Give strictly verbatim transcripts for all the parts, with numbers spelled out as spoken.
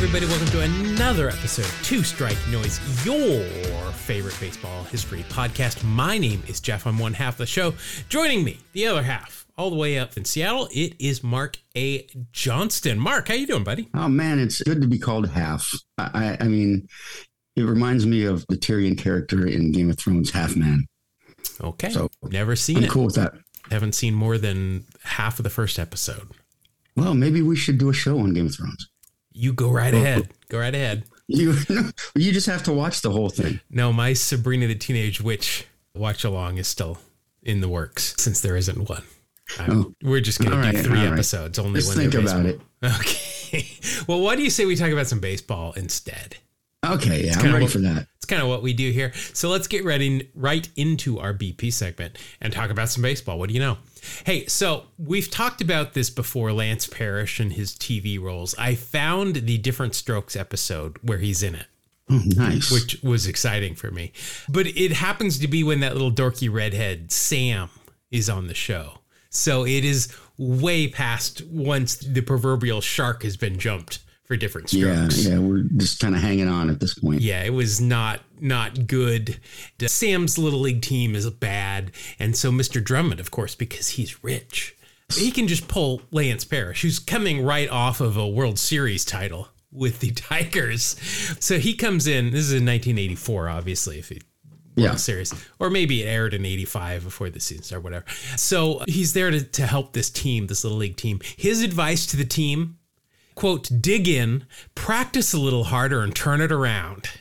everybody. Welcome to another episode of Two Strike Noise, your favorite baseball history podcast. My name is Jeff. I'm one half of the show. Joining me, the other half, all the way up in Seattle, it is Mark A. Johnston. Mark, how you doing, buddy? Oh, man, it's good to be called half. I, I mean, it reminds me of the Tyrion character in Game of Thrones, Half Man. Okay. So never seen I'm it. cool with that. Haven't seen more than half of the first episode. Well, maybe we should do a show on Game of Thrones. You go right ahead. Go right ahead. You you just have to watch the whole thing. No, my Sabrina the Teenage Witch watch along is still in the works since there isn't one. Oh. We're just going to do right, three episodes. Right. Only Just when think about it. Okay. Well, why do you say we talk about some baseball instead? Okay, yeah, I'm ready what, for that. It's kind of what we do here. So let's get ready right into our B P segment and talk about some baseball. What do you know? Hey, so we've talked about this before, Lance Parrish and his T V roles. I found the Different Strokes episode where he's in it. Oh, nice. Which was exciting for me. But it happens to be when that little dorky redhead, Sam, is on the show. So it is way past once the proverbial shark has been jumped for Different Strokes. Yeah, yeah, we're just kind of hanging on at this point. Yeah, it was not not good. Sam's Little League team is bad. And so Mister Drummond, of course, because he's rich, he can just pull Lance Parrish, who's coming right off of a World Series title with the Tigers. So he comes in, this is in nineteen eighty-four, obviously, if he World yeah. Series, or maybe it aired in eighty-five before the season started, whatever. So he's there to, to help this team, this Little League team. His advice to the team, quote, dig in, practice a little harder, and turn it around.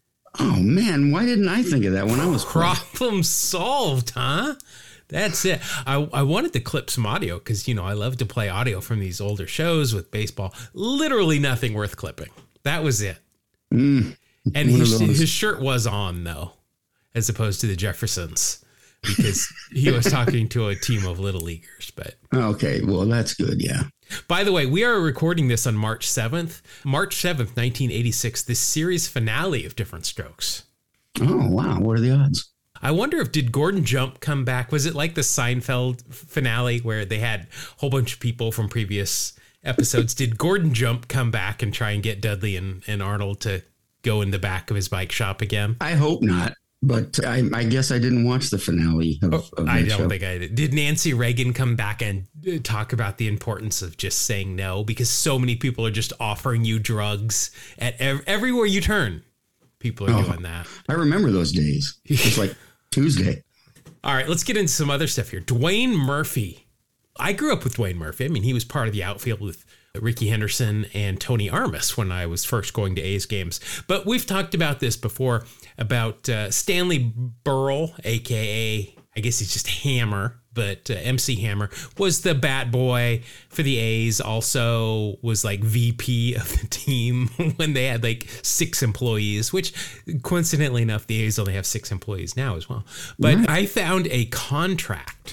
Oh, man, why didn't I think of that when I was Problem solved, huh? That's it. I, I wanted to clip some audio because, you know, I love to play audio from these older shows with baseball. Literally nothing worth clipping. That was it. Mm, and his, his shirt was on, though, as opposed to the Jeffersons, because he was talking to a team of Little Leaguers. But okay, well, that's good, yeah. By the way, we are recording this on March seventh. March seventh, nineteen eighty-six, the series finale of Different Strokes. Oh, wow. What are the odds? I wonder if, did Gordon Jump come back? Was it like the Seinfeld finale where they had a whole bunch of people from previous episodes? Did Gordon Jump come back and try and get Dudley and, and Arnold to go in the back of his bike shop again? I hope not. But I, I guess I didn't watch the finale of, oh, of I don't show. think I did. Did Nancy Reagan come back and talk about the importance of just saying no? Because so many people are just offering you drugs at ev- everywhere you turn. People are oh, doing that. I remember those days. It's like Tuesday. All right, let's get into some other stuff here. Dwayne Murphy. I grew up with Dwayne Murphy. I mean, he was part of the outfield with Ricky Henderson and Tony Armas when I was first going to A's games. But we've talked about this before, about uh, Stanley Burrell, a k a, I guess he's just Hammer, but uh, M C Hammer, was the bat boy for the A's, also was like V P of the team when they had like six employees, which coincidentally enough, the A's only have six employees now as well. But mm-hmm. I found a contract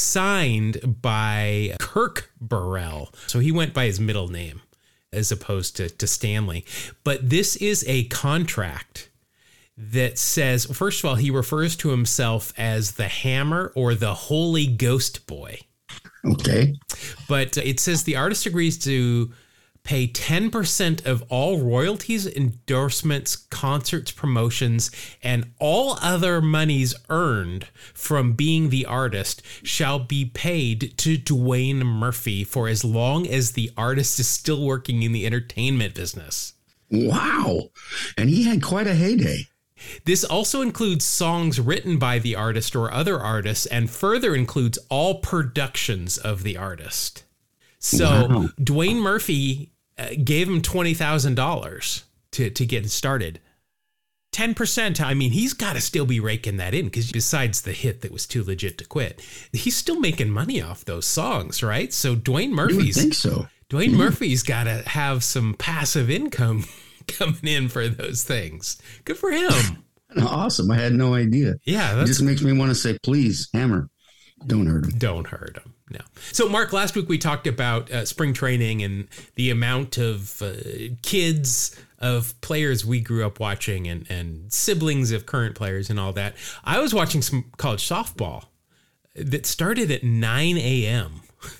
signed by Kirk Burrell. So he went by his middle name as opposed to, to Stanley. But this is a contract that says, first of all, he refers to himself as the Hammer or the Holy Ghost Boy. Okay. But it says the artist agrees to pay ten percent of all royalties, endorsements, concerts, promotions, and all other monies earned from being the artist shall be paid to Dwayne Murphy for as long as the artist is still working in the entertainment business. Wow. And he had quite a heyday. This also includes songs written by the artist or other artists, and further includes all productions of the artist. So wow. Dwayne Murphy uh, gave him twenty thousand dollars to, to get it started. ten percent, I mean, he's got to still be raking that in, because besides the hit that was too legit to quit, he's still making money off those songs, right? So Dwayne Murphy's, you would think so. Dwayne yeah. Murphy's got to have some passive income coming in for those things. Good for him. Awesome. I had no idea. Yeah. That's, it just makes me want to say, please, Hammer, don't hurt him. Don't hurt him. No. So, Mark, last week we talked about uh, spring training and the amount of uh, kids, of players we grew up watching, and, and siblings of current players and all that. I was watching some college softball that started at nine a.m.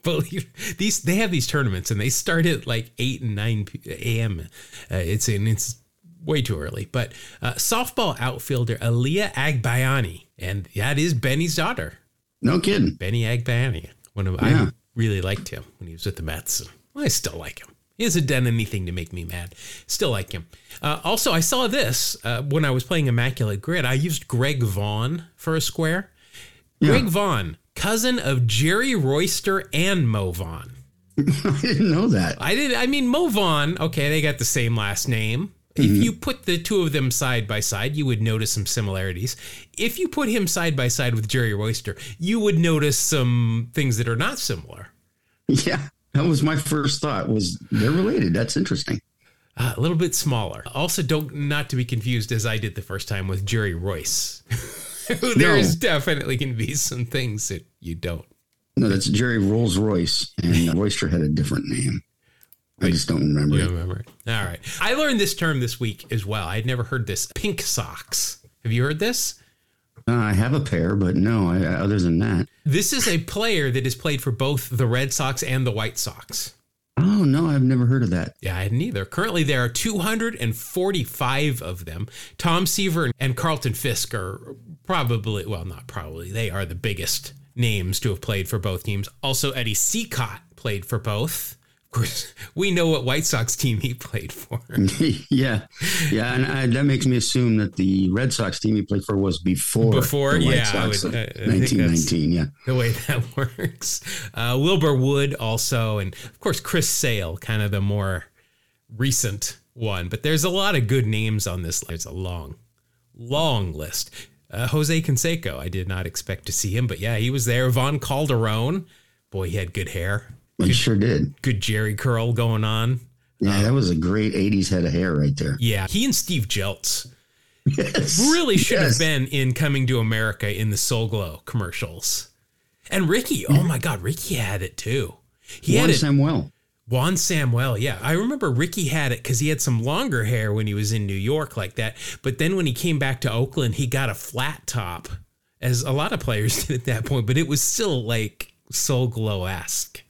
believe these. They have these tournaments and they start at like eight and nine a.m. Uh, it's in it's way too early. But uh, softball outfielder Aaliyah Agbayani, and that is Benny's daughter. No kidding. Benny Agbayani. One of Yeah. I really liked him when he was with the Mets. And I still like him. He hasn't done anything to make me mad. Still like him. Uh, also, I saw this uh, when I was playing Immaculate Grid. I used Greg Vaughn for a square. Yeah. Greg Vaughn, cousin of Jerry Royster and Mo Vaughn. I didn't know that. I did. I mean, Mo Vaughn, okay, they got the same last name. If you put the two of them side by side, you would notice some similarities. If you put him side by side with Jerry Royster, you would notice some things that are not similar. Yeah, that was my first thought, was they're related. That's interesting. Uh, a little bit smaller. Also, don't not to be confused, as I did the first time, with Jerry Royce. There is definitely going to be some things that you don't. No, that's Jerry Rolls Royce, and Royster had a different name. I just don't remember You it. don't remember it. All right. I learned this term this week as well. I'd never heard this. Pink socks. Have you heard this? Uh, I have a pair, but no, I, other than that. This is a player that has played for both the Red Sox and the White Sox. Oh, no, I've never heard of that. Yeah, I hadn't either. Currently, there are two hundred forty-five of them. Tom Seaver and Carlton Fisk are probably, well, not probably, they are the biggest names to have played for both teams. Also, Eddie Seacott played for both. Of course, we know what White Sox team he played for. yeah. Yeah. And I, that makes me assume that the Red Sox team he played for was before. Before, the White yeah. Sox I would, of I, I think nineteen nineteen. that's Yeah. the way that works. Uh, Wilbur Wood also. And of course, Chris Sale, kind of the more recent one. But there's a lot of good names on this. There's a long, long list. Uh, Jose Canseco, I did not expect to see him. But yeah, he was there. Von Calderon. Boy, he had good hair. He sure did. Good Jerry curl going on. Yeah, that was a great eighties head of hair right there. Yeah, he and Steve Jeltz Yes. really should Yes. have been in Coming to America in the Soul Glow commercials. And Ricky, oh my God, Ricky had it too. He Juan had it. Samuel. Juan Samuel, yeah. I remember Ricky had it because he had some longer hair when he was in New York like that. But then when he came back to Oakland, he got a flat top, as a lot of players did at that point. But it was still like Soul Glow-esque.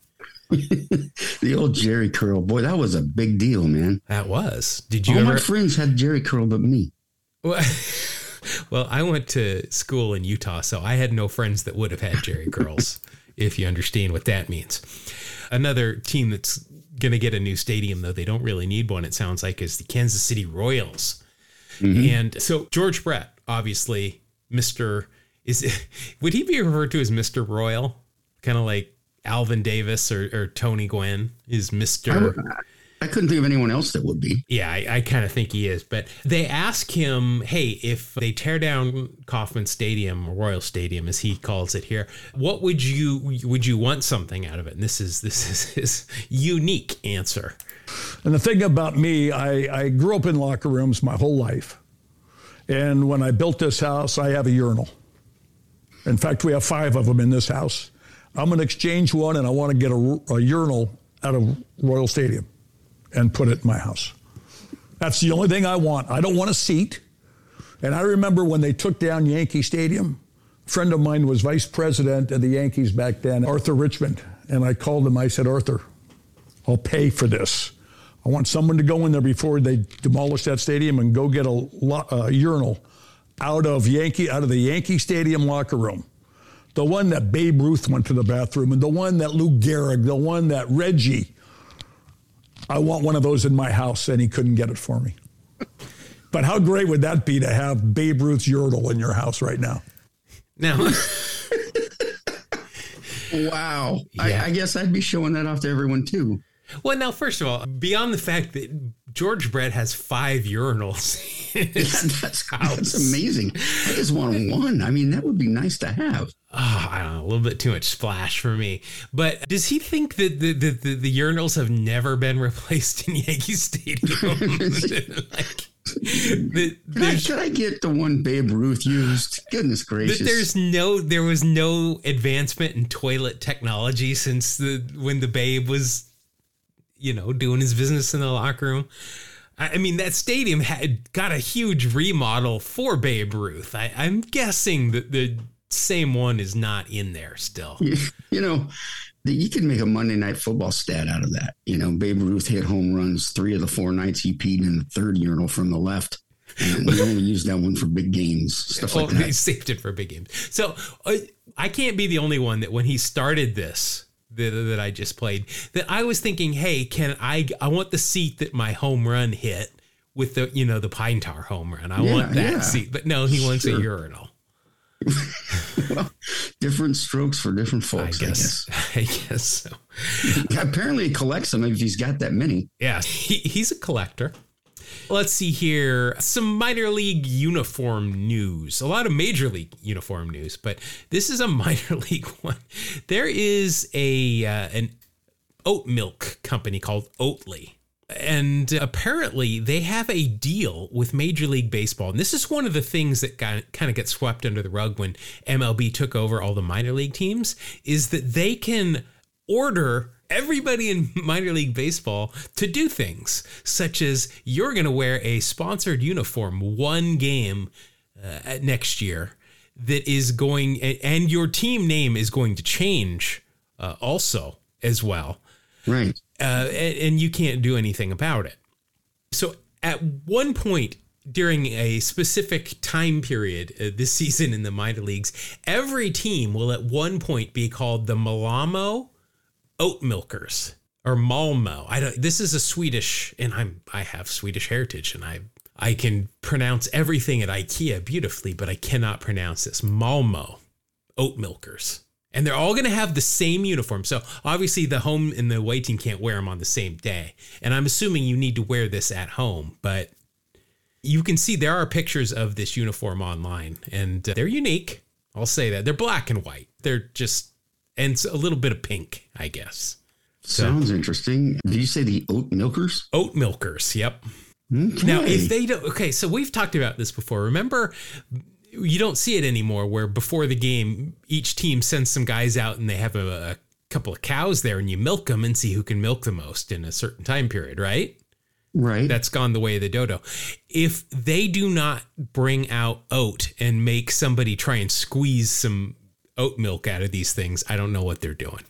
The old Jerry curl. Boy, that was a big deal, man. That was. Did you All ever? my friends had Jerry curl but me. Well, well, I went to school in Utah, so I had no friends that would have had Jerry curls, if you understand what that means. Another team that's going to get a new stadium, though they don't really need one, it sounds like, is the Kansas City Royals. Mm-hmm. And so George Brett, obviously, Mister is would he be referred to as Mister Royal? Kind of like Alvin Davis or, or Tony Gwynn is Mister I, would, I couldn't think of anyone else that would be. Yeah, I, I kind of think he is. But they ask him, hey, if they tear down Kauffman Stadium, or Royal Stadium, as he calls it here, what would you would you want something out of it? And this is this is his unique answer. And the thing about me, I, I grew up in locker rooms my whole life. And when I built this house, I have a urinal. In fact, we have five of them in this house. I'm going to exchange one, and I want to get a, a urinal out of Royal Stadium and put it in my house. That's the only thing I want. I don't want a seat. And I remember when they took down Yankee Stadium, a friend of mine was vice president of the Yankees back then, Arthur Richmond. And I called him. I said, Arthur, I'll pay for this. I want someone to go in there before they demolish that stadium and go get a, lo- a urinal out of Yankee out of the Yankee Stadium locker room. The one that Babe Ruth went to the bathroom, and the one that Lou Gehrig, the one that Reggie. I want one of those in my house, and he couldn't get it for me. But how great would that be to have Babe Ruth's urinal in your house right now? Now, Wow. Yeah. I, I guess I'd be showing that off to everyone, too. well, now, first of all, beyond the fact that George Brett has five urinals in his Yeah, that's, house. that's amazing. I just want one. I mean, that would be nice to have. Oh, I don't know, a little bit too much splash for me. But does he think that the the, the, the urinals have never been replaced in Yankee Stadium? like, that Could I, there's, could I get the one Babe Ruth used? Goodness gracious. that there's no there was no advancement in toilet technology since the when the Babe was, you know, doing his business in the locker room. I I mean, that stadium had got a huge remodel for Babe Ruth. I, I'm guessing that the same one is not in there still. You know, you can make a Monday Night Football stat out of that. You know, Babe Ruth hit home runs three of the four nights he peed in the third urinal from the left. And we only used that one for big games, stuff like oh, that. He saved it for big games. So uh, I can't be the only one that when he started this, that, that I just played, that I was thinking, hey, can I, I want the seat that my home run hit with the, you know, the Pine Tar home run. I yeah, want that yeah. seat. But no, he wants sure. a urinal. Well, different strokes for different folks, I guess. I guess, I guess so. Apparently he collects them if he's got that many. Yeah, he, he's a collector. Let's see here. Some minor league uniform news. A lot of major league uniform news, but this is a minor league one. There is a uh, an oat milk company called Oatly. And apparently they have a deal with Major League Baseball. And this is one of the things that got, kind of gets swept under the rug when M L B took over all the minor league teams, is that they can order everybody in minor league baseball to do things such as you're going to wear a sponsored uniform one game uh, next year that is going, and your team name is going to change uh, also as well. Right. Uh, and, and you can't do anything about it. So at one point during a specific time period uh, this season in the minor leagues, every team will at one point be called the Malamo Oat Milkers or Malmo. I don't. This is a Swedish, and I'm I have Swedish heritage, and I I can pronounce everything at IKEA beautifully, but I cannot pronounce this. Malmo Oat Milkers. And they're all going to have the same uniform. So obviously the home and the away team can't wear them on the same day. And I'm assuming you need to wear this at home. But you can see there are pictures of this uniform online. And they're unique. I'll say that. They're black and white. They're just, and a little bit of pink, I guess. Sounds so, interesting. Did you say the Oat Milkers? Oat Milkers, yep. Okay. Now, if they don't, okay, so we've talked about this before. Remember, you don't see it anymore where before the game, each team sends some guys out and they have a, a couple of cows there and you milk them and see who can milk the most in a certain time period, right? Right. That's gone the way of the dodo. If they do not bring out oat and make somebody try and squeeze some oat milk out of these things, I don't know what they're doing.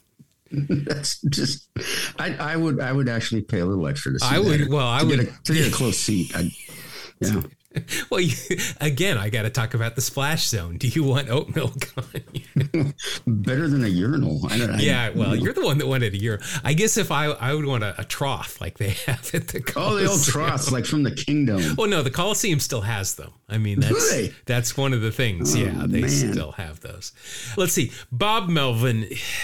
That's just, I, I would, I would actually pay a little extra to see I would, that. well, I to would get a, to get a close seat. I, yeah. Well, you, again, I got to talk about the splash zone. Do you want oat milk on you? Better than a urinal. I don't, yeah, I, well, you're the one that wanted a urinal. I guess if I I would want a, a trough like they have at the Coliseum. Oh, the old troughs, like from the Kingdom. Well, no, the Coliseum still has them. I mean, that's really? that's one of the things. Oh, yeah, they man. still have those. Let's see. Bob Melvin.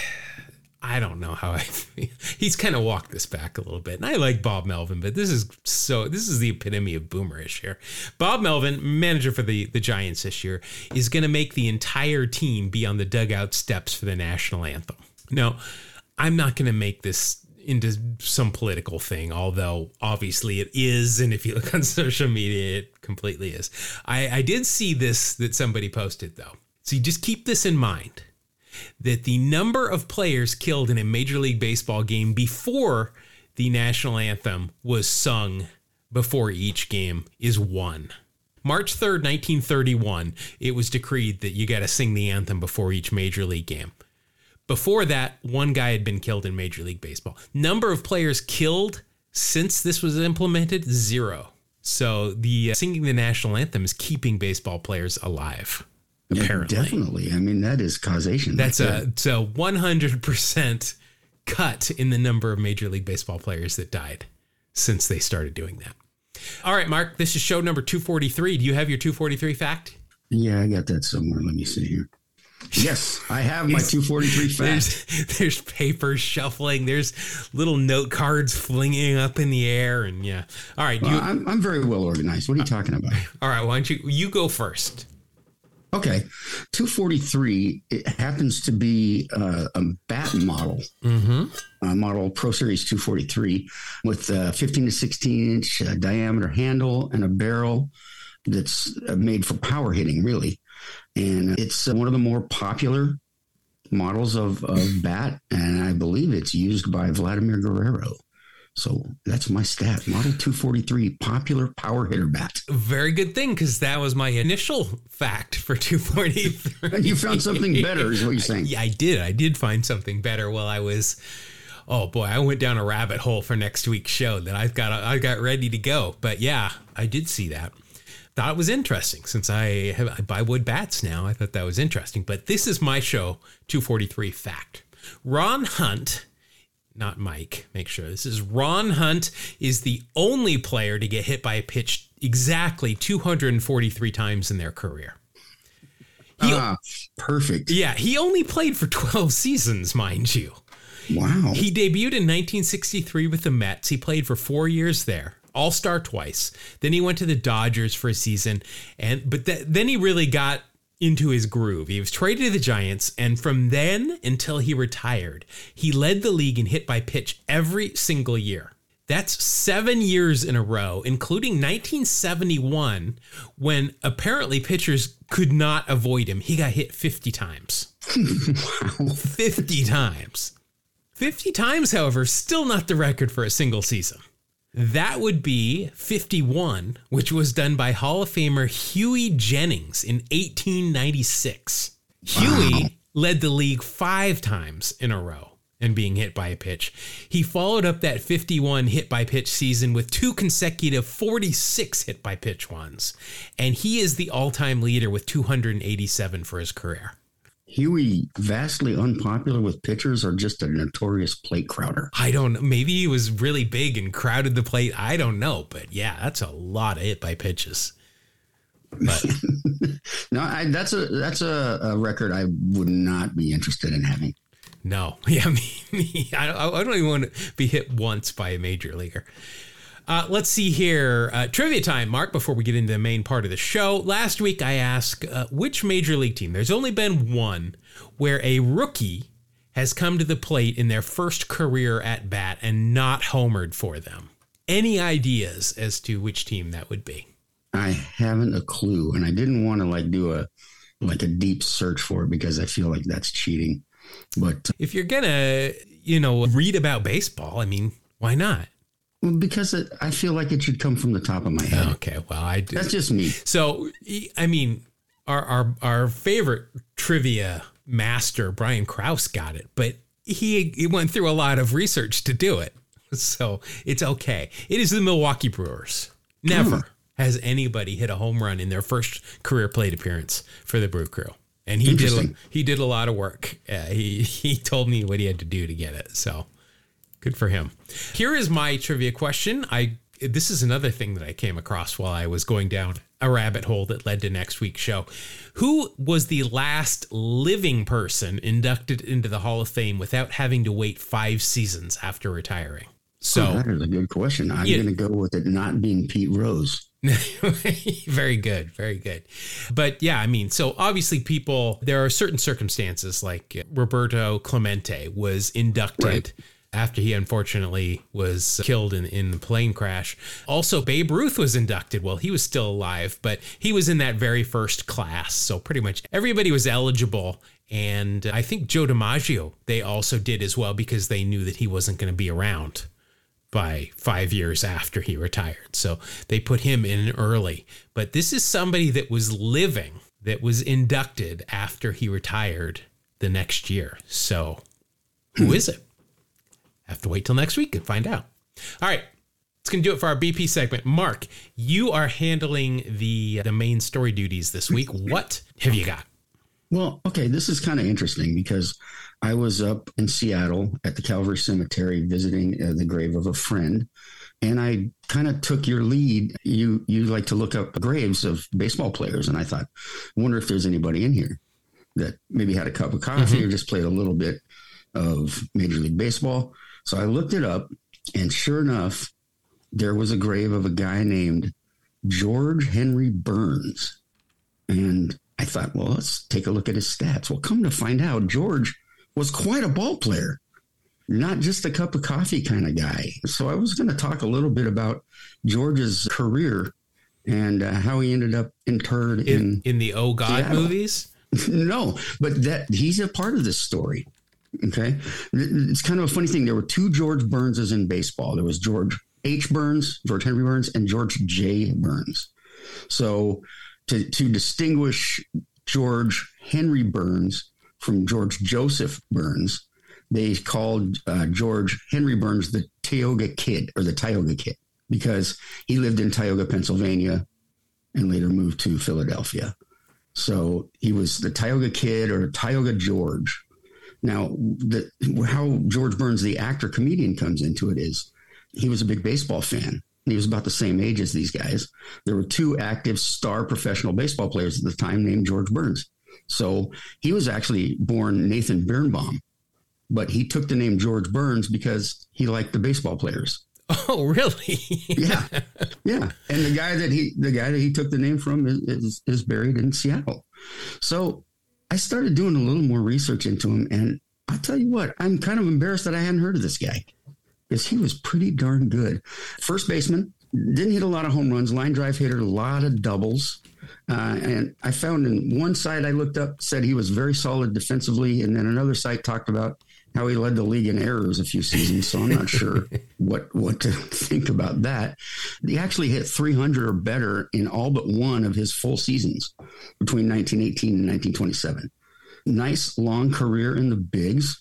I don't know how I feel. He's kind of walked this back a little bit. And I like Bob Melvin, but this is so this is the epitome of boomerish here. Bob Melvin, manager for the, the Giants this year, is going to make the entire team be on the dugout steps for the national anthem. Now, I'm not going to make this into some political thing, although obviously it is. And if you look on social media, it completely is. I, I did see this that somebody posted, though. So you just keep this in mind, that the number of players killed in a Major League Baseball game before the national anthem was sung before each game is one. March third, nineteen thirty-one, it was decreed that you got to sing the anthem before each Major League game. Before that, one guy had been killed in Major League Baseball. Number of players killed since this was implemented, zero. So the uh, singing the national anthem is keeping baseball players alive. Apparently. Yeah, definitely. I mean, that is causation. That's a, it's a one hundred percent cut in the number of Major League Baseball players that died since they started doing that. All right, Mark, this is show number two forty-three. Do you have your two forty-three fact? Yeah, I got that somewhere. Let me see here. Yes, I have my two forty-three fact. There's, there's papers shuffling. There's little note cards flinging up in the air. And yeah. All right. Well, you, I'm, I'm very well organized. What are you talking about? All right. Why don't you, you go first? Okay, two forty-three, it happens to be uh, a bat model, mm-hmm. uh, model Pro Series two forty-three with a fifteen to sixteen inch uh, diameter handle and a barrel that's uh, made for power hitting, really. And it's uh, one of the more popular models of, of bat, and I believe it's used by Vladimir Guerrero. So that's my stat. Model two forty-three, popular power hitter bat. Very good thing, because that was my initial fact for two forty-three. You found something better is what you're saying. Yeah, I did. I did find something better while I was, oh boy, I went down a rabbit hole for next week's show that I've got, I got ready to go. But yeah, I did see that. Thought it was interesting since I, have, I buy wood bats now. I thought that was interesting. But this is my show, two forty-three fact. Ron Hunt, not Mike, make sure this is Ron Hunt, is the only player to get hit by a pitch exactly two hundred forty-three times in their career. He, ah, perfect. Yeah, he only played for twelve seasons, mind you. Wow. He debuted in nineteen sixty-three with the Mets. He played for four years there. All-star twice. Then he went to the Dodgers for a season, and but th- then he really got into his groove. He was traded to the Giants, and from then until he retired, he led the league in hit by pitch every single year. That's seven years in a row, including nineteen seventy-one, when apparently pitchers could not avoid him. He got hit fifty times. Wow. fifty times. fifty times, however, still not the record for a single season. That would be fifty-one, which was done by Hall of Famer Huey Jennings in eighteen ninety-six. Wow. Huey led the league five times in a row in being hit by a pitch. He followed up that fifty-one hit by pitch season with two consecutive forty-six hit by pitch ones. And he is the all-time leader with two hundred eighty-seven for his career. Huey, vastly unpopular with pitchers, or just a notorious plate crowder? I don't know. Maybe he was really big and crowded the plate. I don't know. But yeah, that's a lot of hit by pitches. But no, I, that's a that's a, a record I would not be interested in having. No. Yeah, me, me. I, I don't even want to be hit once by a major leaguer. Uh, let's see here. Uh, trivia time, Mark, before we get into the main part of the show. Last week, I asked uh, which major league team, there's only been one, where a rookie has come to the plate in their first career at bat and not homered for them. Any ideas as to which team that would be? I haven't a clue, and I didn't want to like do a like a deep search for it because I feel like that's cheating. But if you're gonna, you know, read about baseball, I mean, why not? Because it, I feel like it should come from the top of my head. Okay, well, I do. That's just me. So, I mean, our our our favorite trivia master, Brian Krause, got it, but he, he went through a lot of research to do it. So it's okay. It is the Milwaukee Brewers. Never hmm. has anybody hit a home run in their first career plate appearance for the Brew Crew. And he did a, he did a lot of work. Uh, he he told me what he had to do to get it. So good for him. Here is my trivia question. I this is another thing that I came across while I was going down a rabbit hole that led to next week's show. Who was the last living person inducted into the Hall of Fame without having to wait five seasons after retiring? So oh, that is a good question. I'm yeah. going to go with it not being Pete Rose. Very good. Very good. But yeah, I mean, so obviously people, there are certain circumstances like Roberto Clemente was inducted right. after he unfortunately was killed in, in the plane crash. Also, Babe Ruth was inducted while he was still alive, but he was in that very first class. So pretty much everybody was eligible. And I think Joe DiMaggio, they also did as well because they knew that he wasn't going to be around by five years after he retired. So they put him in early. But this is somebody that was living, that was inducted after he retired the next year. So who is it? Have to wait till next week and find out. All right. It's going to do it for our B P segment. Mark, you are handling the, the main story duties this week. What have you got? Well, okay, this is kind of interesting because I was up in Seattle at the Calvary Cemetery visiting uh, the grave of a friend, and I kind of took your lead. You you like to look up graves of baseball players, and I thought, I wonder if there's anybody in here that maybe had a cup of coffee mm-hmm. or just played a little bit of Major League Baseball. So I looked it up, and sure enough, there was a grave of a guy named George Henry Burns, and I thought, well, let's take a look at his stats. Well, come to find out, George was quite a ball player, not just a cup of coffee kind of guy. So I was going to talk a little bit about George's career and uh, how he ended up interred in in, in the Oh God Seattle. Movies. No, but that he's a part of this story. Okay. It's kind of a funny thing. There were two George Burnses in baseball. There was George H. Burns, George Henry Burns, and George J. Burns. So to, to distinguish George Henry Burns from George Joseph Burns, they called uh, George Henry Burns the Tioga Kid, or the Tioga Kid, because he lived in Tioga, Pennsylvania, and later moved to Philadelphia. So he was the Tioga Kid, or Tioga George. Now, the, how George Burns, the actor comedian, comes into it is he was a big baseball fan. He was about the same age as these guys. There were two active star professional baseball players at the time named George Burns. So he was actually born Nathan Birnbaum, but he took the name George Burns because he liked the baseball players. Oh, really? Yeah. Yeah. And the guy that he, the guy that he took the name from is, is, is buried in Seattle. So I started doing a little more research into him, and I'll tell you what, I'm kind of embarrassed that I hadn't heard of this guy, because he was pretty darn good. First baseman, didn't hit a lot of home runs, line drive hitter, a lot of doubles. Uh, and I found in one site I looked up said he was very solid defensively, and then another site talked about how he led the league in errors a few seasons. So I'm not sure what, what to think about that. He actually hit three hundred or better in all but one of his full seasons between nineteen eighteen and nineteen twenty-seven. Nice long career in the bigs.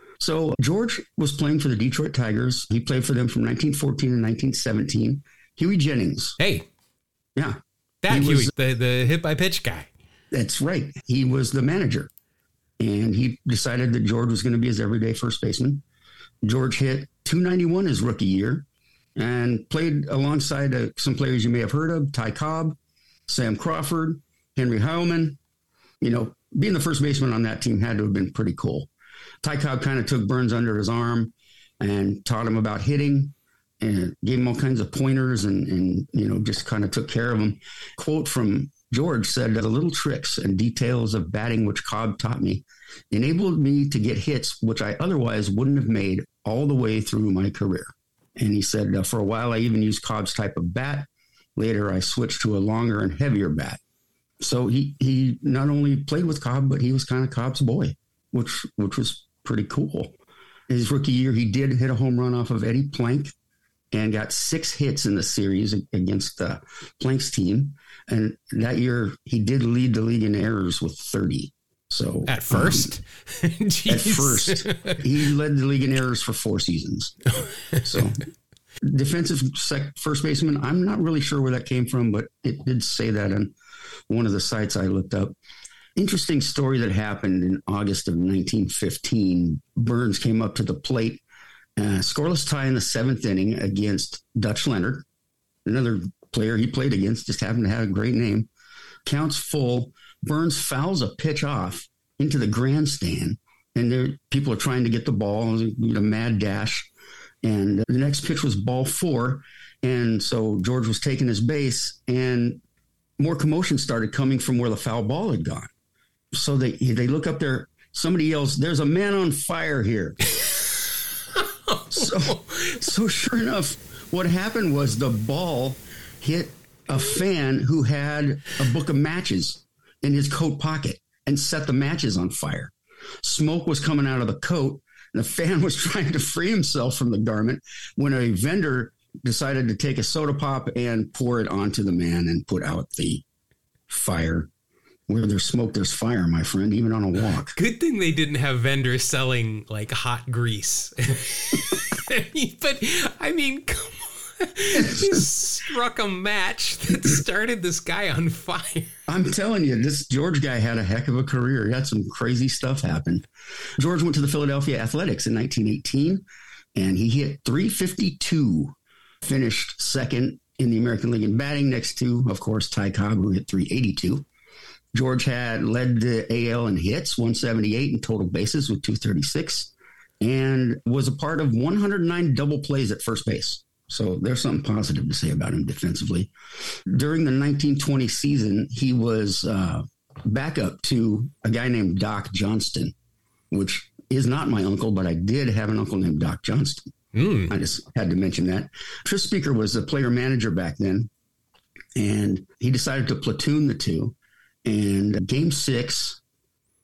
So George was playing for the Detroit Tigers. He played for them from nineteen fourteen to nineteen seventeen. Huey Jennings. Hey. Yeah. That he Huey, was, the, the hit by pitch guy. That's right. He was the manager. And he decided that George was going to be his everyday first baseman. George hit two ninety-one his rookie year and played alongside uh, some players you may have heard of: Ty Cobb, Sam Crawford, Henry Heilman. You know, being the first baseman on that team had to have been pretty cool. Ty Cobb kind of took Burns under his arm and taught him about hitting and gave him all kinds of pointers and, and you know, just kind of took care of him. Quote from George said, "The little tricks and details of batting which Cobb taught me enabled me to get hits which I otherwise wouldn't have made all the way through my career." And he said, uh, for a while, I even used Cobb's type of bat. Later, I switched to a longer and heavier bat. So he, he not only played with Cobb, but he was kind of Cobb's boy, which which was pretty cool. His rookie year, he did hit a home run off of Eddie Plank and got six hits in the series against uh, Plank's team. And that year, he did lead the league in errors with thirty. So at first, um, at first, he led the league in errors for four seasons. So defensive sec- first baseman, I'm not really sure where that came from, but it did say that on one of the sites I looked up. Interesting story that happened in August of nineteen fifteen. Burns came up to the plate, uh, scoreless tie in the seventh inning against Dutch Leonard, another player he played against, just happened to have a great name. Counts full. Burns fouls a pitch off into the grandstand, and there people are trying to get the ball, a mad dash. And the next pitch was ball four, and so George was taking his base, and more commotion started coming from where the foul ball had gone. So they they look up there. Somebody yells, "There's a man on fire here." so, so sure enough, what happened was the ball hit a fan who had a book of matches in his coat pocket and set the matches on fire. Smoke was coming out of the coat, and the fan was trying to free himself from the garment when a vendor decided to take a soda pop and pour it onto the man and put out the fire. Where there's smoke, there's fire, my friend, even on a walk. Good thing they didn't have vendors selling like hot grease. But I mean, come on. He struck a match that started this guy on fire. I'm telling you, this George guy had a heck of a career. He had some crazy stuff happen. George went to the Philadelphia Athletics in nineteen eighteen, and he hit three fifty-two, finished second in the American League in batting next to, of course, Ty Cobb, who hit three eighty-two. George had led the A L in hits, one seventy-eight, in total bases with two thirty-six, and was a part of one hundred nine double plays at first base. So there's something positive to say about him defensively. During the nineteen twenty season, he was uh, backup to a guy named Doc Johnston, which is not my uncle, but I did have an uncle named Doc Johnston. Mm. I just had to mention that. Tris Speaker was a player manager back then, and he decided to platoon the two. And game six,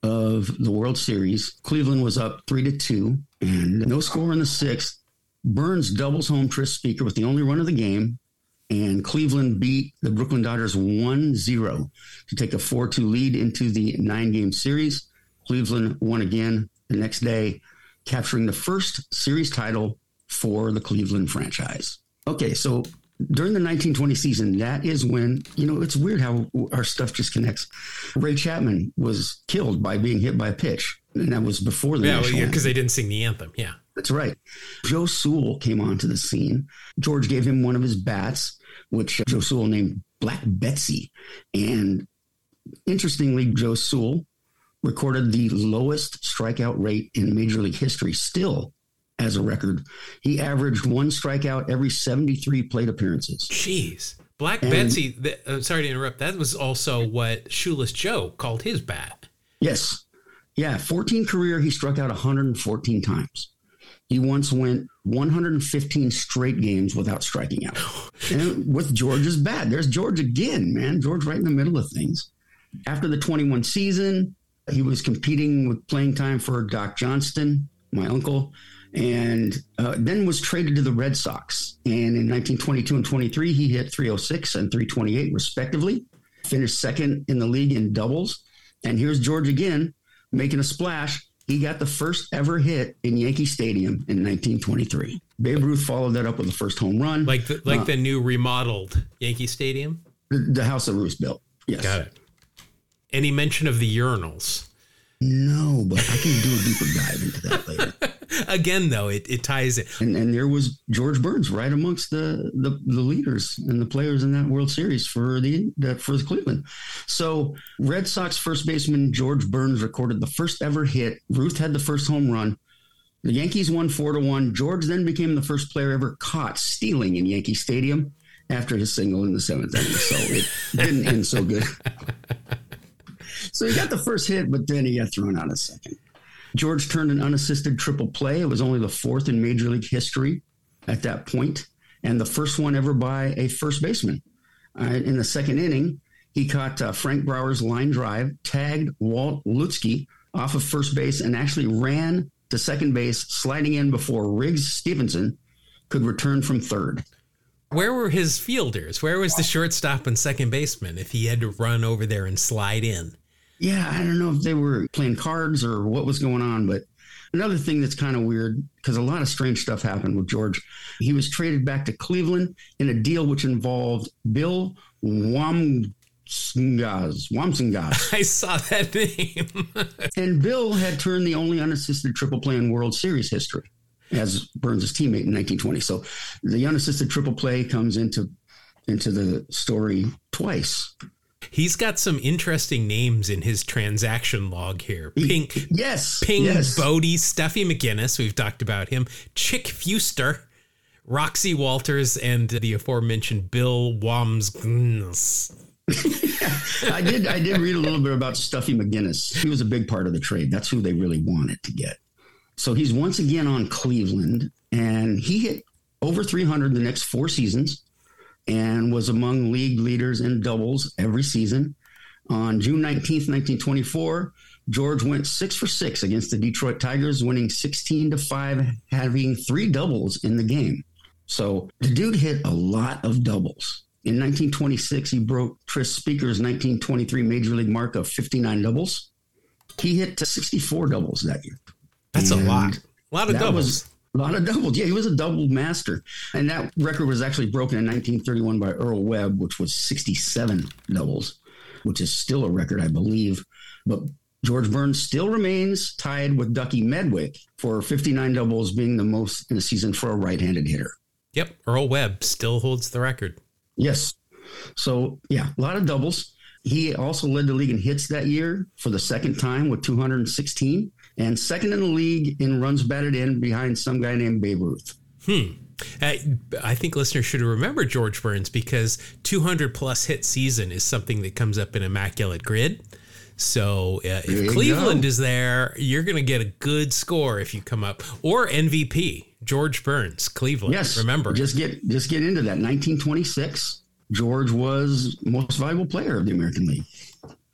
of the World Series. Cleveland was up three to two, and no score in the sixth. Burns doubles home Tris Speaker with the only run of the game, and Cleveland beat the Brooklyn Dodgers one zero to take a four two lead into the nine-game series. Cleveland won again the next day, capturing the first series title for the Cleveland franchise. Okay, so during the nineteen twenty season, that is when, you know, it's weird how our stuff just connects. Ray Chapman was killed by being hit by a pitch, and that was before the yeah, national because anthem. they didn't sing the anthem. Yeah, that's right. Joe Sewell came onto the scene. George gave him one of his bats, which Joe Sewell named Black Betsy. And interestingly, Joe Sewell recorded the lowest strikeout rate in Major League history still as a record. He averaged one strikeout every seventy-three plate appearances. Jeez. Black And- Betsy, the, uh, sorry to interrupt, that was also what Shoeless Joe called his bat. Yes. Yeah, fourteen career, he struck out one hundred fourteen times. He once went one hundred fifteen straight games without striking out. And with George's bat, there's George again, man. George right in the middle of things. After the twenty-one season, he was competing with playing time for Doc Johnston, my uncle, and uh, then was traded to the Red Sox. And in nineteen twenty-two and twenty-three, he hit three oh six and three twenty-eight respectively, finished second in the league in doubles. And here's George again, making a splash. He got the first ever hit in Yankee Stadium in nineteen twenty-three. Babe Ruth followed that up with the first home run. Like the, like uh, the new remodeled Yankee Stadium? the, the house that Ruth built. Yes. Got it. Any mention of the urinals? No, but I can do a deeper dive into that later. Again, though, it, it ties it. And and there was George Burns right amongst the, the the leaders and the players in that World Series for the that for the Cleveland. So Red Sox first baseman George Burns recorded the first ever hit. Ruth had the first home run. The Yankees won four to one. George then became the first player ever caught stealing in Yankee Stadium after his single in the seventh inning. So it didn't end so good. So he got the first hit, but then he got thrown out a second. George turned an unassisted triple play. It was only the fourth in Major League history at that point, and the first one ever by a first baseman. Uh, in the second inning, he caught uh, Frank Brower's line drive, tagged Walt Lutski off of first base, and actually ran to second base, sliding in before Riggs Stevenson could return from third. Where were his fielders? Where was the shortstop and second baseman if he had to run over there and slide in? Yeah, I don't know if they were playing cards or what was going on, but another thing that's kind of weird, because a lot of strange stuff happened with George. He was traded back to Cleveland in a deal which involved Bill Wamsingas. Wamsingas. I saw that name. And Bill had turned the only unassisted triple play in World Series history as Burns' teammate in nineteen twenty. So the unassisted triple play comes into into the story twice. He's got some interesting names in his transaction log here. Pink, yes, Ping yes. Bodie, Stuffy McGinnis, we've talked about him, Chick Fuster, Roxy Walters, and the aforementioned Bill Wamsgns. I did I did read a little bit about Stuffy McGinnis. He was a big part of the trade. That's who they really wanted to get. So he's once again on Cleveland, and he hit over three hundred the next four seasons and was among league leaders in doubles every season. On June nineteenth, nineteen twenty-four, George went six for six against the Detroit Tigers, winning sixteen to five, having three doubles in the game. So the dude hit a lot of doubles. In nineteen twenty-six, he broke Tris Speaker's nineteen twenty-three Major League mark of fifty-nine doubles. He hit sixty-four doubles that year. That's And a lot. A lot of that doubles. was a lot of doubles. Yeah, he was a double master. And that record was actually broken in nineteen thirty-one by Earl Webb, which was sixty-seven doubles, which is still a record, I believe. But George Burns still remains tied with Ducky Medwick for fifty-nine doubles, being the most in a season for a right-handed hitter. Yep, Earl Webb still holds the record. Yes. So, yeah, a lot of doubles. He also led the league in hits that year for the second time with two hundred sixteen, and second in the league in runs batted in behind some guy named Babe Ruth. Hmm. I, I think listeners should remember George Burns because two hundred plus hit season is something that comes up in Immaculate Grid. So uh, if Cleveland go. is there, you're going to get a good score if you come up. Or M V P, George Burns, Cleveland. Yes. Remember. Just get just get into that. nineteen twenty-six, George was most valuable player of the American League.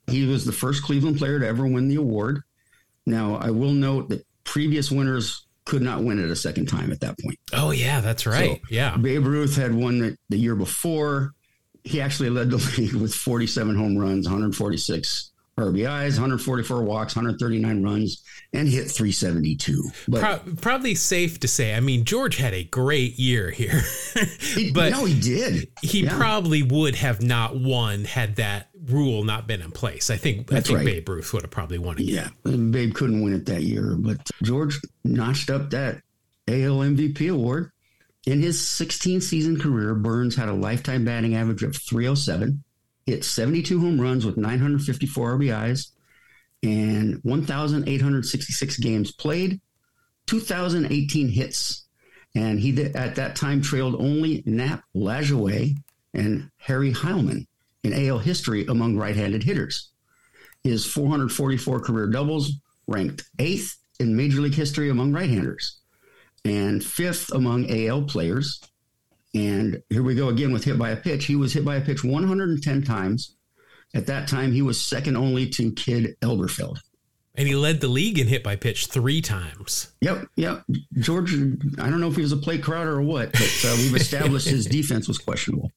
He was the first Cleveland player to ever win the award. Now, I will note that previous winners could not win it a second time at that point. Oh, yeah, that's right. So, yeah. Babe Ruth had won it the year before. He actually led the league with forty-seven home runs, one hundred forty-six R B Is, one hundred forty-four walks, one hundred thirty-nine runs, and hit three seventy-two. But Pro- probably safe to say, I mean, George had a great year here. he, but no, he did. He yeah. probably would have not won had that rule not been in place. I think That's I think right. Babe Ruth would have probably won it. Yeah, Babe couldn't win it that year, but George notched up that A L M V P award. In his sixteen-season career, Burns had a lifetime batting average of three oh seven, hit seventy-two home runs with nine hundred fifty-four R B Is, and one thousand eight hundred sixty-six games played, two thousand eighteen hits. And he did, at that time trailed only Nap Lajoie and Harry Heilman in A L history among right-handed hitters. His four hundred forty-four career doubles ranked eighth in Major League history among right-handers and fifth among A L players. And here we go again with hit by a pitch. He was hit by a pitch one hundred ten times. At that time, he was second only to Kid Elberfeld. And he led the league in hit by pitch three times. Yep, yep. George, I don't know if he was a plate crowder or what, but uh, we've established his defense was questionable.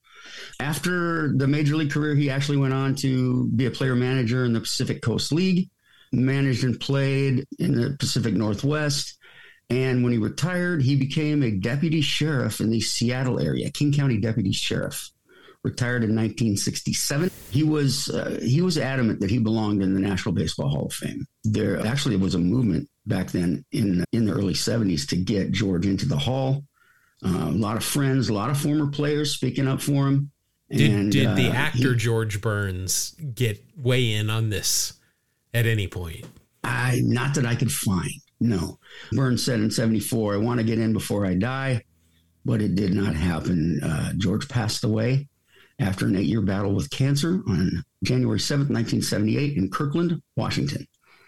After the Major League career, he actually went on to be a player manager in the Pacific Coast League, managed and played in the Pacific Northwest. And when he retired, he became a deputy sheriff in the Seattle area, King County deputy sheriff. Retired in nineteen sixty-seven. He was uh, he was adamant that he belonged in the National Baseball Hall of Fame. There actually was a movement back then in in the early seventies to get George into the Hall. Uh, a lot of friends, a lot of former players speaking up for him. Did, and, did uh, the actor he, George Burns get weigh in on this at any point? I not that I could find. No. Burns said in seventy-four, I want to get in before I die, but it did not happen. Uh, George passed away after an eight-year battle with cancer on January seventh, nineteen seventy-eight in Kirkland, Washington.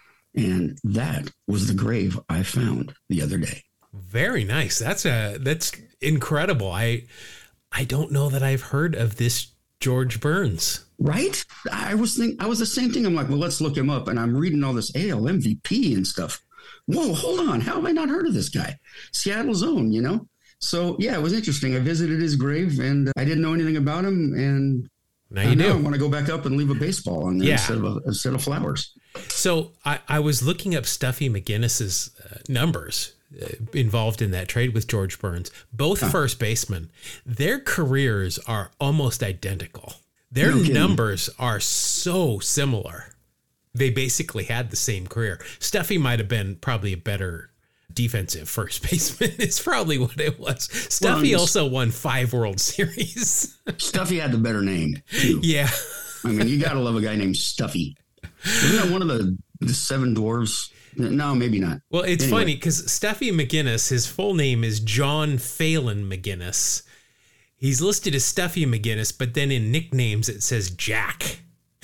And that was the grave I found the other day. Very nice. That's a that's incredible. I I don't know that I've heard of this George Burns. Right? I was think I was the same thing. I'm like, well, let's look him up. And I'm reading all this A L M V P and stuff. Whoa, hold on. How have I not heard of this guy? Seattle's own, you know? So, yeah, it was interesting. I visited his grave, and I didn't know anything about him. And now you do. I want to go back up and leave a baseball on there yeah. instead, of a, instead of flowers. So I, I was looking up Stuffy McGinnis's uh, numbers uh, involved in that trade with George Burns. Both huh. first basemen, their careers are almost identical. Their no numbers are so similar. They basically had the same career. Stuffy might have been probably a better defensive first baseman. It's probably what it was. Stuffy well, also won five World Series. Stuffy had the better name, too. Yeah. I mean, you got to love a guy named Stuffy. Isn't that one of the, the seven dwarves? No, maybe not. Well, it's anyway. funny because Stuffy McGinnis, his full name is John Phelan McGinnis. He's listed as Stuffy McGinnis, but then in nicknames it says Jack.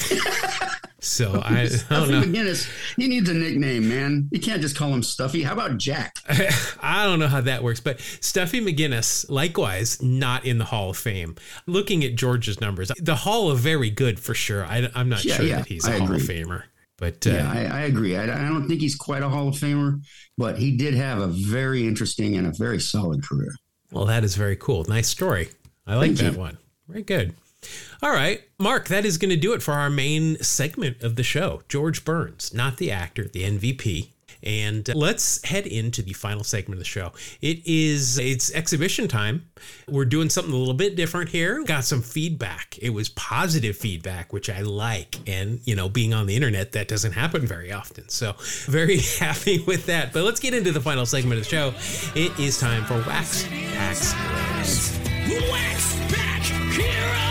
So I, I don't know. McGinnis, he needs a nickname, man. You can't just call him Stuffy. How about Jack? I don't know how that works, but Stuffy McGinnis, likewise, not in the Hall of Fame. Looking at George's numbers, the Hall of Very Good for sure. I, I'm not yeah, sure yeah, that he's a I Hall agree. of Famer. But uh, yeah, I, I agree. I, I don't think he's quite a Hall of Famer, but he did have a very interesting and a very solid career. Well, that is very cool. Nice story. I like Thank that you. one. Very good. All right, Mark, that is going to do it for our main segment of the show. George Burns, not the actor, the M V P. And uh, let's head into the final segment of the show. It is, it's exhibition time. We're doing something a little bit different here. Got some feedback. It was positive feedback, which I like. And, you know, being on the internet, that doesn't happen very often. So very happy with that. But let's get into the final segment of the show. It is time for Wax Packs Heroes. Wax Pack Hero!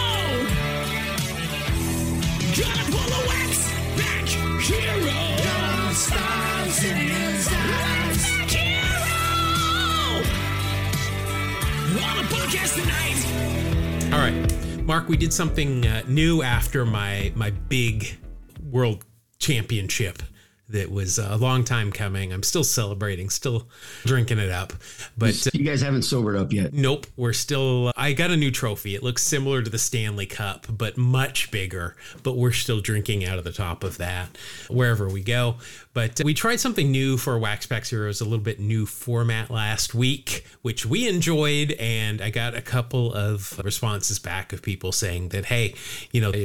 Gonna pull a Wax Pack Hero! Got stars in his eyes! Hero! On a podcast tonight! All right, Mark, we did something uh, new after my my big world championship that was a long time coming. I'm still celebrating, still drinking it up. But uh, you guys haven't sobered up yet. Nope. We're still, I got a new trophy. It looks similar to the Stanley Cup, but much bigger. But we're still drinking out of the top of that wherever we go. But uh, we tried something new for Wax Packs Heroes, a little bit new format last week, which we enjoyed. And I got a couple of responses back of people saying that, hey, you know,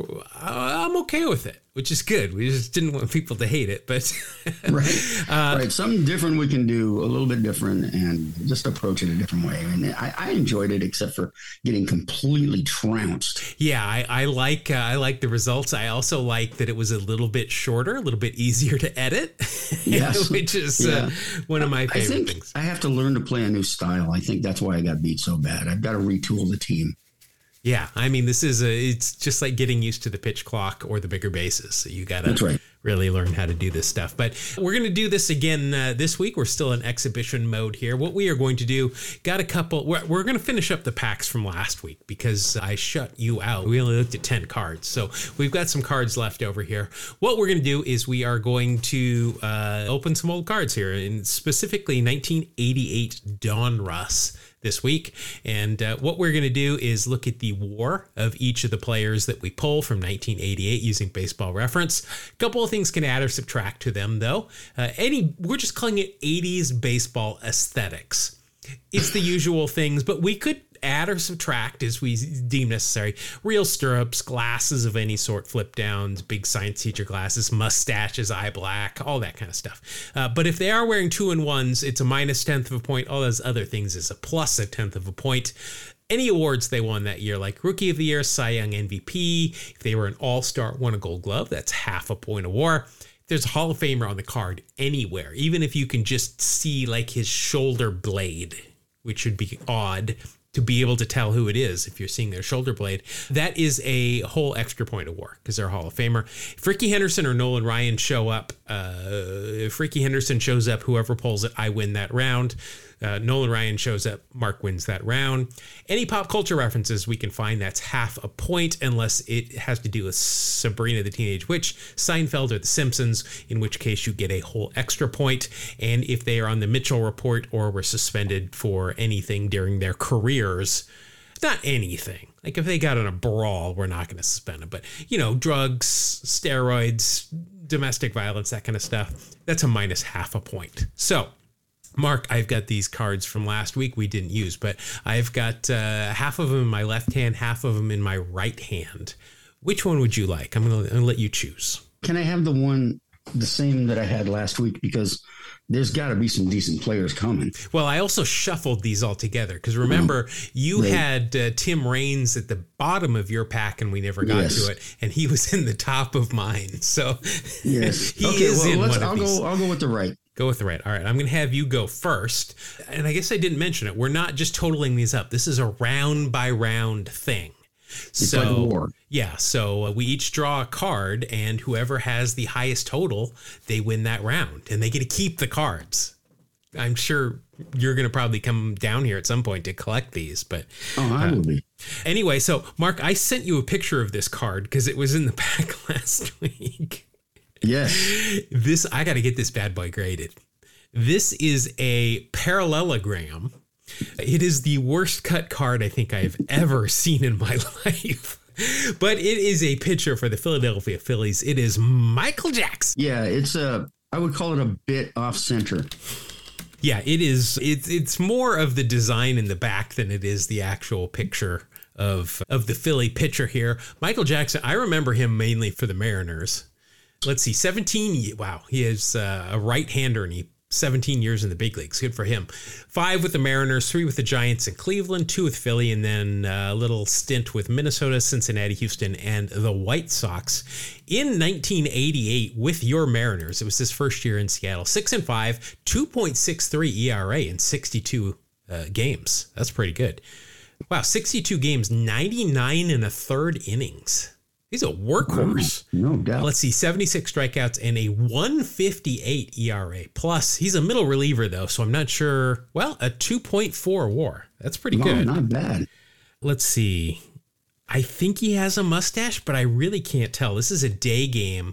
I'm okay with it, which is good. We just didn't want people to hate it, but right, uh, right. Something different we can do, a little bit different, and just approach it a different way. And I, I enjoyed it, except for getting completely trounced. Yeah, I, I like uh, I like the results. I also like that it was a little bit shorter, a little bit easier to edit, yes. which is yeah. uh, one of my favorite I think things. I have to learn to play a new style. I think that's why I got beat so bad. I've got to retool the team. Yeah, I mean, this is a, it's just like getting used to the pitch clock or the bigger bases. So you got to right. really learn how to do this stuff. But we're going to do this again uh, this week. We're still in exhibition mode here. What we are going to do, got a couple, we're, we're going to finish up the packs from last week because I shut you out. We only looked at ten cards. So we've got some cards left over here. What we're going to do is we are going to uh, open some old cards here, and specifically nineteen eighty-eight Donruss this week. And uh, what we're going to do is look at the war of each of the players that we pull from nineteen eighty-eight using Baseball Reference. A couple of things can add or subtract to them, though. Uh, any, we're just calling it eighties baseball aesthetics. It's the usual things, but we could add or subtract as we deem necessary. Real stirrups, glasses of any sort, flip downs, big science teacher glasses, mustaches, eye black, all that kind of stuff. Uh, but if they are wearing two and ones, it's a minus tenth of a point. All those other things is a plus a tenth of a point. Any awards they won that year, like Rookie of the Year, Cy Young, M V P, if they were an all-star, won a Gold Glove, that's half a point of war. If there's a Hall of Famer on the card anywhere, even if you can just see like his shoulder blade, which would be odd to be able to tell who it is if you're seeing their shoulder blade, that is a whole extra point of war because they're a Hall of Famer. If Ricky Henderson or Nolan Ryan show up, uh, if Ricky Henderson shows up, whoever pulls it, I win that round. Uh, Nolan Ryan shows up, Mark wins that round. Any pop culture references we can find, that's half a point, unless it has to do with Sabrina the Teenage Witch, Seinfeld, or The Simpsons, in which case you get a whole extra point. And if they are on the Mitchell Report or were suspended for anything during their careers, not anything. Like if they got in a brawl, we're not going to suspend them. But, you know, drugs, steroids, domestic violence, that kind of stuff, that's a minus half a point. So, Mark, I've got these cards from last week we didn't use, but I've got uh, half of them in my left hand, half of them in my right hand. Which one would you like? I'm going to let you choose. Can I have the one, the same that I had last week? Because there's got to be some decent players coming. Well, I also shuffled these all together because remember, oh, you right. had uh, Tim Raines at the bottom of your pack and we never got yes. to it, and he was in the top of mine. So yes, he okay, is well, in let's, one I'll of these. go. I'll go with the right. Go with the right. All right. I'm going to have you go first. And I guess I didn't mention it. We're not just totaling these up. This is a round by round thing. It's so, like a war. Yeah. So uh, we each draw a card, and whoever has the highest total, they win that round, and they get to keep the cards. I'm sure you're going to probably come down here at some point to collect these, but oh, I will uh, be. Anyway, so Mark, I sent you a picture of this card because it was in the pack last week. Yes. This, I got to get this bad boy graded. This is a parallelogram. It is the worst cut card I think I've ever seen in my life. But it is a pitcher for the Philadelphia Phillies. It is Michael Jackson. Yeah, it's a, I would call it a bit off center. Yeah, it is. It's it's more of the design in the back than it is the actual picture of of the Philly pitcher here. Michael Jackson, I remember him mainly for the Mariners. Let's see, seventeen. Wow, he is uh, a right-hander, and he seventeen years in the big leagues. Good for him. Five with the Mariners, three with the Giants and Cleveland, two with Philly, and then a little stint with Minnesota, Cincinnati, Houston, and the White Sox. In nineteen eighty-eight with your Mariners, it was his first year in Seattle. Six and five, two point six three E R A in sixty-two uh, games. That's pretty good. Wow, sixty-two games, ninety-nine and a third innings. He's a workhorse. No doubt. Let's see, seventy-six strikeouts and a one fifty-eight E R A. Plus, he's a middle reliever, though, so I'm not sure. Well, a two point four WAR. That's pretty no, good. Not bad. Let's see. I think he has a mustache, but I really can't tell. This is a day game.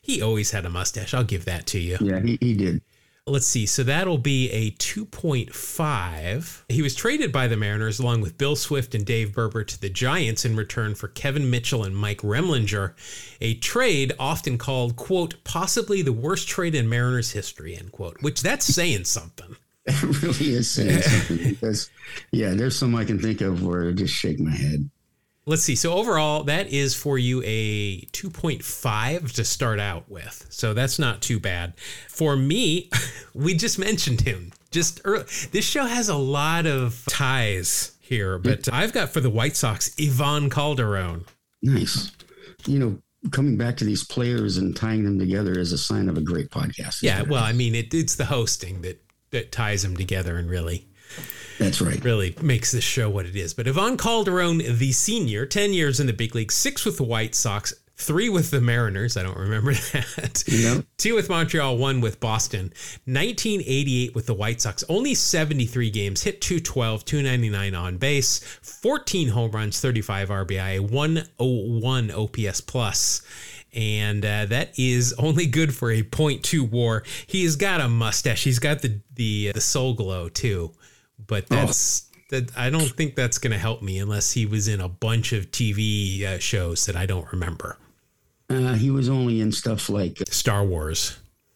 He always had a mustache. I'll give that to you. Yeah, he, he did. Let's see. So that'll be a two point five. He was traded by the Mariners along with Bill Swift and Dave Berber to the Giants in return for Kevin Mitchell and Mike Remlinger, a trade often called, quote, possibly the worst trade in Mariners history, end quote, which that's saying something. It really is saying something because, yeah, there's some I can think of where I just shake my head. Let's see. So overall, that is for you a two point five to start out with. So that's not too bad. For me, we just mentioned him just early. This show has a lot of ties here, but I've got for the White Sox, Ivan Calderon. Nice. You know, coming back to these players and tying them together is a sign of a great podcast. Yeah, well, I mean, it, it's the hosting that, that ties them together and really... That's right. Really makes this show what it is. But Ivan Calderon, the senior, ten years in the big league, six with the White Sox, three with the Mariners. I don't remember that. Yep. Two with Montreal, one with Boston. nineteen eighty-eight with the White Sox. Only seventy-three games, hit two twelve, two ninety-nine on base, fourteen home runs, thirty-five R B I, one oh one O P S plus. And uh, that is only good for a point two WAR. He's got a mustache. He's got the the the soul glow too. But that's oh. that. I don't think that's going to help me unless he was in a bunch of T V uh, shows that I don't remember. Uh, he was only in stuff like Star Wars.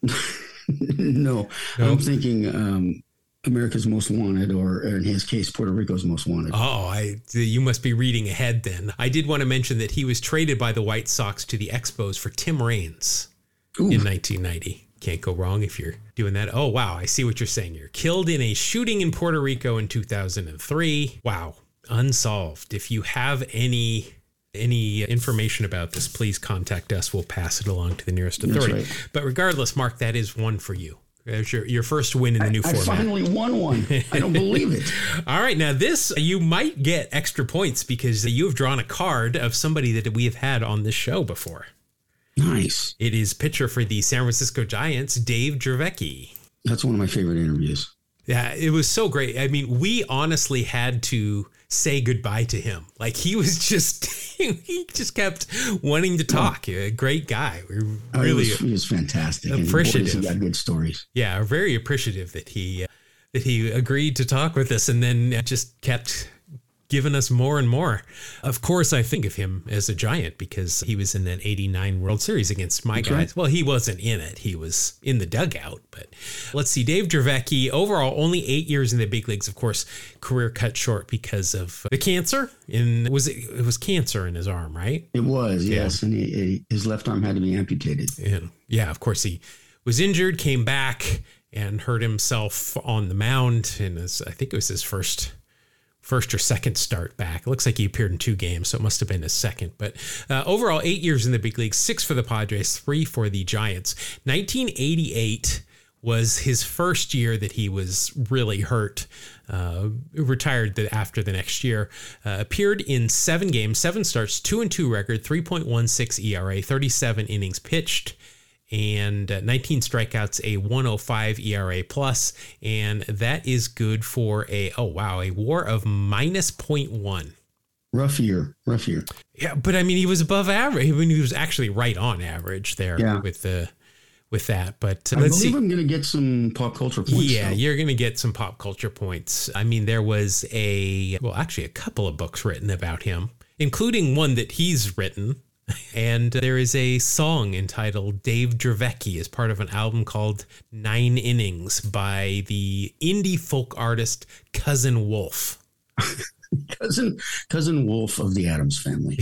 no, no, I'm thinking um, America's Most Wanted, or, or in his case, Puerto Rico's Most Wanted. Oh, I you must be reading ahead then. I did want to mention that he was traded by the White Sox to the Expos for Tim Raines Ooh. in nineteen ninety. Can't go wrong if you're doing that. Oh, wow. I see what you're saying. You're killed in a shooting in Puerto Rico in two thousand three. Wow. Unsolved. If you have any any information about this, please contact us. We'll pass it along to the nearest authority. Right. But regardless, Mark, that is one for you. There's your, your first win in the new I, format. I finally won one. I don't believe it. All right. Now, this, you might get extra points because you have drawn a card of somebody that we have had on this show before. Nice. It is pitcher for the San Francisco Giants, Dave Dravecky. That's one of my favorite interviews. Yeah, it was so great. I mean, we honestly had to say goodbye to him. Like, he was just, he just kept wanting to talk. A great guy. We really oh, he, was, he was fantastic. Appreciative. And he got good stories. Yeah, very appreciative that he uh, that he agreed to talk with us, and then just kept giving us more and more. Of course, I think of him as a Giant because he was in that eighty-nine World Series against my That's guys. Right. Well, he wasn't in it. He was in the dugout. But let's see. Dave Dravecky, overall, only eight years in the big leagues. Of course, career cut short because of the cancer. In was it, it was cancer in his arm, right? It was, yes. Yeah. And he, he, his left arm had to be amputated. And yeah, of course, he was injured, came back, and hurt himself on the mound. And his, I think it was his first... first or second start back. It looks like he appeared in two games, so it must have been his second. But uh, overall, eight years in the big league, six for the Padres, three for the Giants. nineteen eighty-eight was his first year that he was really hurt. Uh, retired the, after the next year. Uh, appeared in seven games, seven starts, two and two record, three point one six E R A, thirty-seven innings pitched, and uh, nineteen strikeouts, a one oh five E R A plus, and that is good for a, oh wow, a WAR of minus zero point one. Rough year, rough year. Yeah, but I mean, he was above average. I mean, he was actually right on average there yeah. with the with that. But uh, I let's believe see. I'm going to get some pop culture points. Yeah, though. You're going to get some pop culture points. I mean, there was a, well, actually a couple of books written about him, including one that he's written. And there is a song entitled Dave Dravecky as part of an album called Nine Innings by the indie folk artist Cousin Wolf. cousin Cousin Wolf of the Addams Family.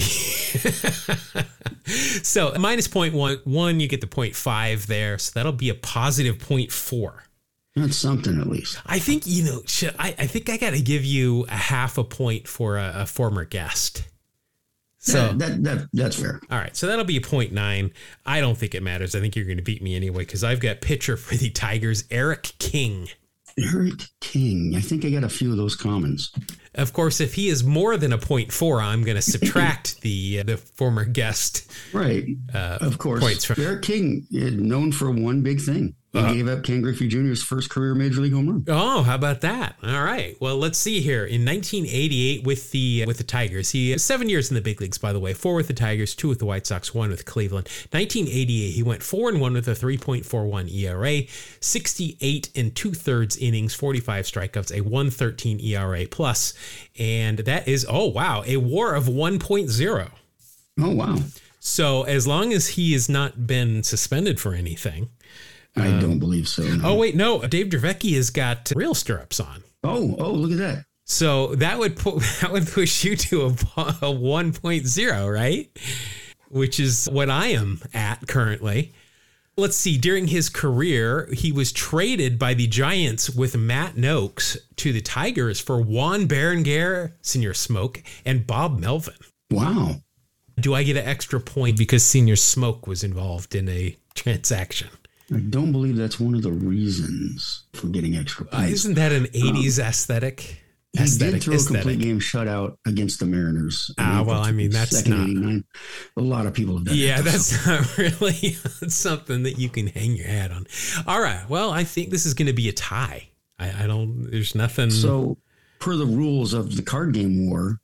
So minus point one, one, you get the point five there. So that'll be a positive point four. That's something at least. I think, you know, should, I, I think I got to give you a half a point for a, a former guest. So yeah, that, that that's fair. All right. So that'll be a point nine. I don't think it matters. I think you're going to beat me anyway, because I've got pitcher for the Tigers, Eric King. Eric King. I think I got a few of those commons. Of course, if he is more than a point four, I'm going to subtract the uh, the former guest. Right. Uh, of course. Points from. Eric King, known for one big thing. He Uh, gave up Ken Griffey Junior's first career Major League home run. Oh, how about that? All right. Well, let's see here. In nineteen eighty-eight with the with the Tigers, he seven years in the big leagues, by the way. Four with the Tigers, two with the White Sox, one with Cleveland. nineteen eighty-eight, he went four and one with a three point four one E R A, sixty-eight and two thirds innings, forty-five strikeouts, a one thirteen E R A plus, and that is oh wow, a WAR of one point oh. Oh, wow. So as long as he has not been suspended for anything. I um, don't believe so. No. Oh wait, no, Dave Dravecky has got real stirrups on. Oh, oh, look at that. So that would put that would push you to a, a one point oh, right? Which is what I am at currently. Let's see. During his career, he was traded by the Giants with Matt Noakes to the Tigers for Juan Berenguer, Senior Smoke, and Bob Melvin. Wow. Do I get an extra point because Senior Smoke was involved in a transaction? I don't believe that's one of the reasons for getting extra Uh, points. isn't that an eighties um, aesthetic? He aesthetic, did throw aesthetic. a complete game shutout against the Mariners. Ah, well, I mean, that's Second not- eighty-nine. A lot of people have done Yeah, that. that's not really something that you can hang your hat on. All right. Well, I think this is going to be a tie. I, I don't, there's nothing. So, per the rules of the card game war,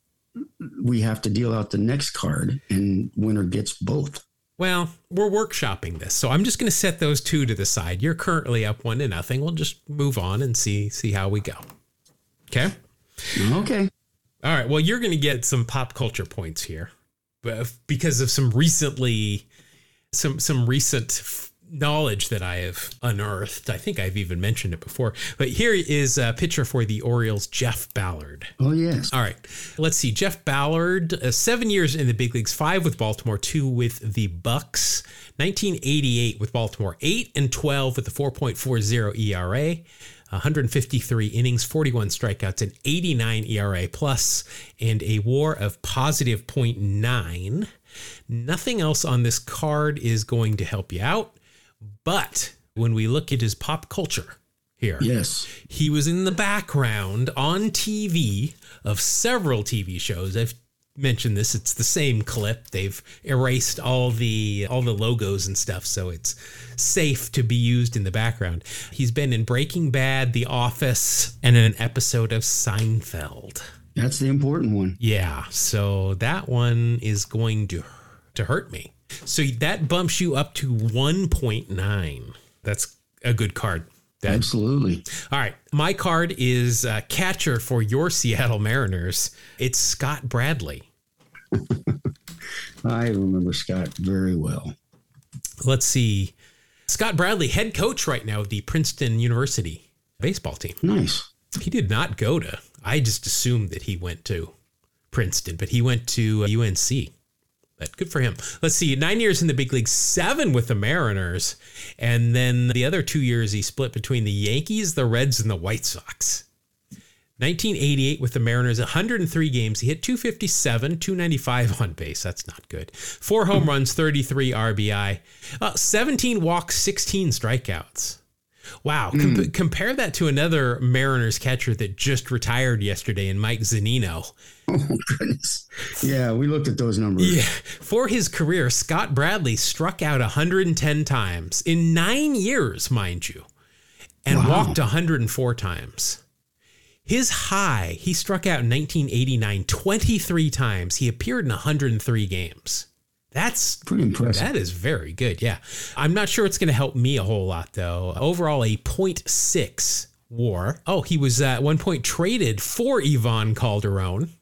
we have to deal out the next card, and winner gets both. Well, we're workshopping this, so I'm just going to set those two to the side. You're currently up one to nothing. We'll just move on and see see how we go. Okay. Okay. All right. Well, you're going to get some pop culture points here, but because of some recently, some some recent knowledge that I have unearthed. I think I've even mentioned it before. But here is a pitcher for the Orioles, Jeff Ballard. Oh, yes. All right. Let's see. Jeff Ballard, uh, seven years in the big leagues, five with Baltimore, two with the Bucks. nineteen eighty-eight with Baltimore, eight and twelve with a four point four oh E R A. one hundred fifty-three innings, forty-one strikeouts, an eighty-nine E R A plus, and a WAR of positive point nine. Nothing else on this card is going to help you out. But when we look at his pop culture here, Yes. he was in the background on T V of several T V shows. I've mentioned this. It's the same clip. They've erased all the all the logos and stuff, so it's safe to be used in the background. He's been in Breaking Bad, The Office, and in an episode of Seinfeld. That's the important one. Yeah, so that one is going to to hurt me. So that bumps you up to one point nine. That's a good card. That, Absolutely. all right. My card is uh, catcher for your Seattle Mariners. It's Scott Bradley. I remember Scott very well. Let's see. Scott Bradley, head coach right now of the Princeton University baseball team. Nice. He did not go to, I just assumed that he went to Princeton, but he went to uh, U N C. But good for him. Let's see. Nine years in the big league, seven with the Mariners. And then the other two years he split between the Yankees, the Reds, and the White Sox. nineteen eighty-eight with the Mariners, one hundred three games. He hit two fifty-seven, two ninety-five on base. That's not good. Four home runs, thirty-three R B I, uh, seventeen walks, sixteen strikeouts. Wow. Com- Mm. Compare that to another Mariners catcher that just retired yesterday in Mike Zunino. Oh, goodness. Yeah, we looked at those numbers. Yeah. For his career, Scott Bradley struck out one hundred ten times in nine years, mind you, and Wow. walked one hundred four times. His high, he struck out in nineteen eighty-nine twenty-three times. He appeared in one hundred three games. That's Pretty impressive. That is very good. Yeah. I'm not sure it's going to help me a whole lot, though. Overall, a point six WAR. Oh, he was at one point traded for Ivan Calderon.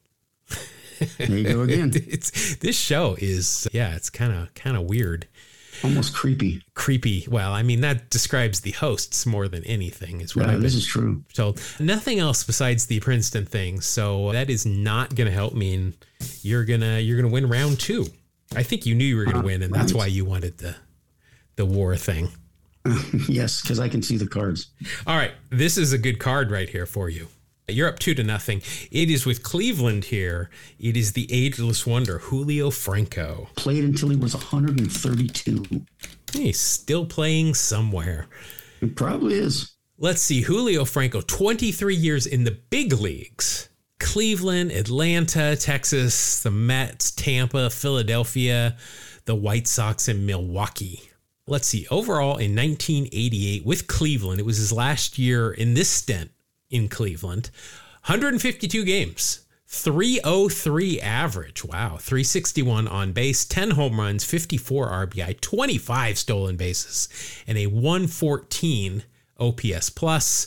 There you go again. It's this show is, yeah, it's kind of kind of weird. Almost creepy. Creepy. Well, I mean, that describes the hosts more than anything, is what Yeah, I've this been is true. told. Nothing else besides the Princeton thing. So that is not going to help me. And you're gonna you're gonna win round two. I think you knew you were going to win, and that's right. why you wanted the the war thing. Yes, because I can see the cards. All right, this is a good card right here for you. You're up two to nothing. It is with Cleveland here. It is the ageless wonder, Julio Franco. Played until he was one hundred thirty-two. He's still playing somewhere. It probably is. Let's see, Julio Franco, twenty-three years in the big leagues. Cleveland, Atlanta, Texas, the Mets, Tampa, Philadelphia, the White Sox, and Milwaukee. let's see, overall in nineteen eighty-eight with Cleveland, it was his last year in this stint in Cleveland, one hundred fifty-two games, three oh three average. Wow. three sixty-one on base, ten home runs, fifty-four R B I, twenty-five stolen bases, and a one fourteen O P S plus.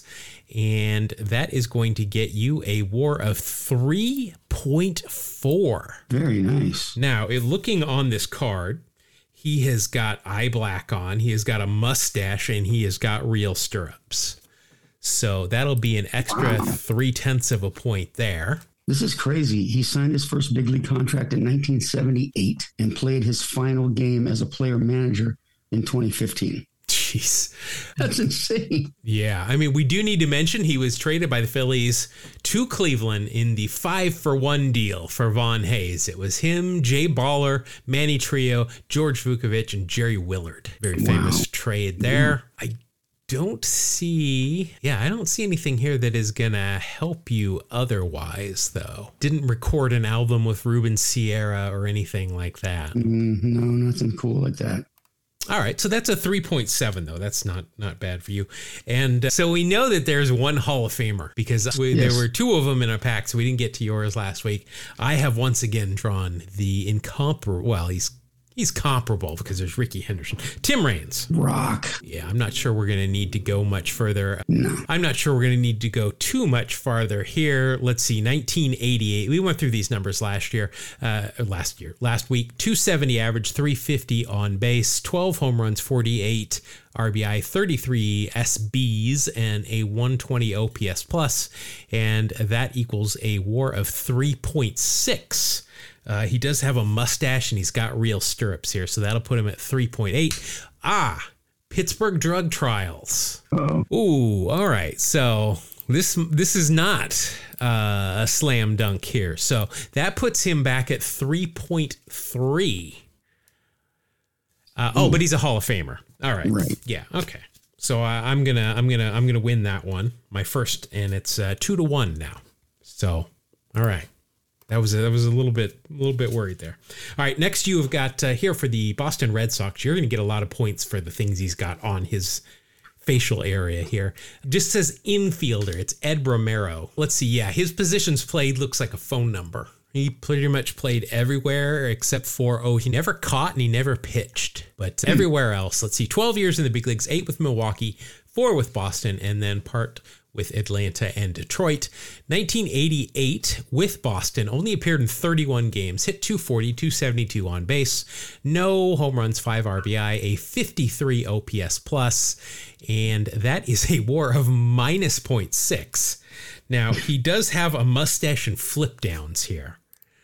And that is going to get you a WAR of three point four. Very nice. Now, it, looking on this card, he has got eye black on, he has got a mustache, and he has got real stirrups. So that'll be an extra wow. three-tenths of a point there. This is crazy. He signed his first big league contract in nineteen seventy-eight and played his final game as a player manager in twenty fifteen. Jeez. That's insane. Yeah. I mean, we do need to mention he was traded by the Phillies to Cleveland in the five for one deal for Von Hayes. It was him, Jay Baller, Manny Trio, George Vukovich, and Jerry Willard. Very famous wow. trade there. Yeah. I don't see, yeah, I don't see anything here that is going to help you otherwise, though. Didn't record an album with Ruben Sierra or anything like that. Mm, no, nothing cool like that. All right, so that's a three point seven, though. That's not not bad for you. And uh, so we know that there's one Hall of Famer because we, yes. there were two of them in a pack, so we didn't get to yours last week. I have once again drawn the incomparable, well, he's he's comparable because there's Ricky Henderson. Tim Raines. Rock. Yeah, I'm not sure we're going to need to go much further. No. I'm not sure we're going to need to go too much farther here. Let's see, nineteen eighty-eight. We went through these numbers last year, uh, last year, last week. two seventy average, three fifty on base, twelve home runs, forty-eight R B I, thirty-three S Bs, and a one twenty O P S plus, and that equals a WAR of three point six. Uh, he does have a mustache and he's got real stirrups here, so that'll put him at three point eight. Ah, Pittsburgh drug trials. Uh-oh. Ooh, all right. So this this is not uh, a slam dunk here. So that puts him back at three point three. Uh, oh, but he's a Hall of Famer. All right. Right. Yeah. Okay. So uh, I'm gonna I'm gonna I'm gonna win that one, my first, and it's uh, two to one now. So all right. That was a, that was a little bit a little bit worried there. All right, next you have got uh, here for the Boston Red Sox. You're going to get a lot of points for the things he's got on his facial area here. It just says infielder. It's Ed Romero. Let's see. Yeah, his positions played looks like a phone number. He pretty much played everywhere except for, oh, he never caught and he never pitched. But everywhere else, let's see, twelve years in the big leagues, eight with Milwaukee, four with Boston, and then part with Atlanta and Detroit. nineteen eighty-eight with Boston, only appeared in thirty-one games, hit two forty, two seventy-two on base, no home runs, five R B I, a fifty-three O P S plus, and that is a WAR of minus zero point six. Now, he does have a mustache and flip downs here,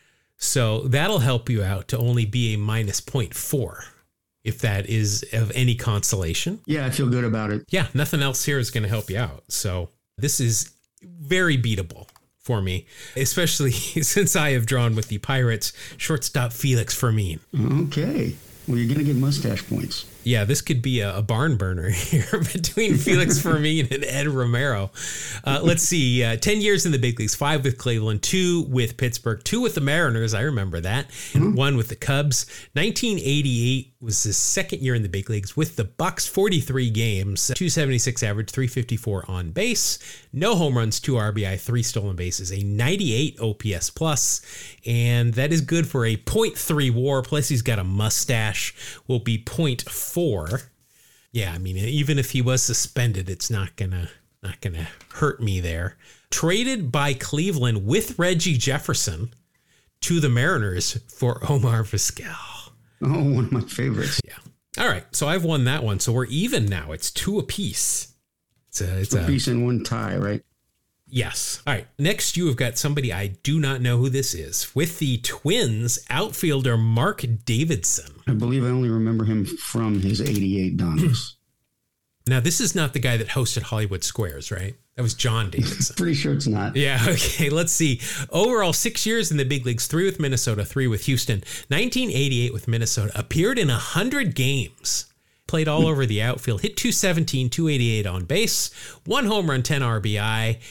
so that'll help you out to only be a minus zero point four. If that is of any consolation. Yeah, I feel good about it. Yeah, nothing else here is going to help you out. So this is very beatable for me, especially since I have drawn with the Pirates shortstop Felix Fermin. Okay. Well, you're going to get mustache points. Yeah, this could be a, a barn burner here between Felix Fermin and Ed Romero. Uh, let's see, uh, ten years in the big leagues, five with Cleveland, two with Pittsburgh, two with the Mariners, I remember that, and mm-hmm. one with the Cubs. nineteen eighty-eight was his second year in the big leagues with the Bucks, forty-three games, two seventy-six average, three fifty-four on base, no home runs, two R B I, three stolen bases, a ninety-eight O P S plus, and that is good for a point three WAR, plus he's got a mustache, will be point four. Yeah, I mean, even if he was suspended, it's not gonna not gonna hurt me there. Traded by Cleveland with Reggie Jefferson to the Mariners for Omar Vizquel. Oh, one of my favorites. Yeah. All right, so I've won that one. So we're even now. It's two apiece. It's a, it's two apiece and one tie, right? Yes. All right. Next, you have got somebody I do not know who this is. With the Twins, outfielder Mark Davidson. I believe I only remember him from his eighty-eight Dodgers. Now, this is not the guy that hosted Hollywood Squares, right? That was John Davidson. Pretty sure it's not. Yeah, okay, let's see. Overall, six years in the big leagues, three with Minnesota, three with Houston. nineteen eighty-eight with Minnesota, appeared in one hundred games. Played all over the outfield, hit two seventeen, two eighty-eight on base, one home run, ten R B I,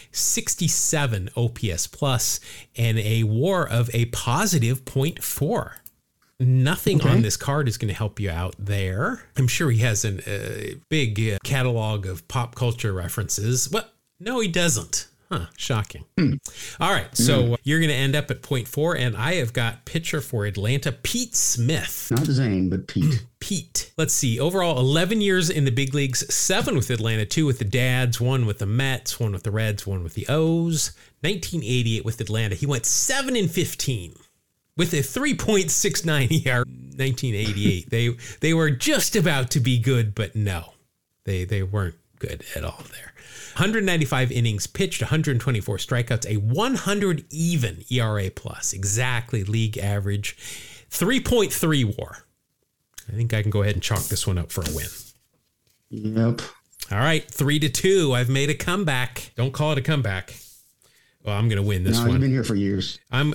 sixty-seven O P S plus, and a WAR of a positive point four. Nothing Okay. on this card is going to help you out there. I'm sure he has a uh, big uh, catalog of pop culture references. Well, no, he doesn't. Huh, shocking. Hmm. All right, so you're going to end up at point four, and I have got pitcher for Atlanta, Pete Smith. Not Zane, but Pete. Pete. Let's see. Overall, eleven years in the big leagues, seven with Atlanta, two with the Dads, one with the Mets, one with the Reds, one with the O's. nineteen eighty-eight with Atlanta. He went seven and fifteen with a three point six nine E R A. nineteen eighty-eight. they they were just about to be good, but no, they they weren't good at all there. one hundred ninety-five innings pitched, one hundred twenty-four strikeouts, a one hundred even E R A plus, exactly league average, three point three WAR. I think I can go ahead and chalk this one up for a win. Yep. All right, three to two. I've made a comeback. Don't call it a comeback. Well, I'm going to win this No, one. you've been here for years. I'm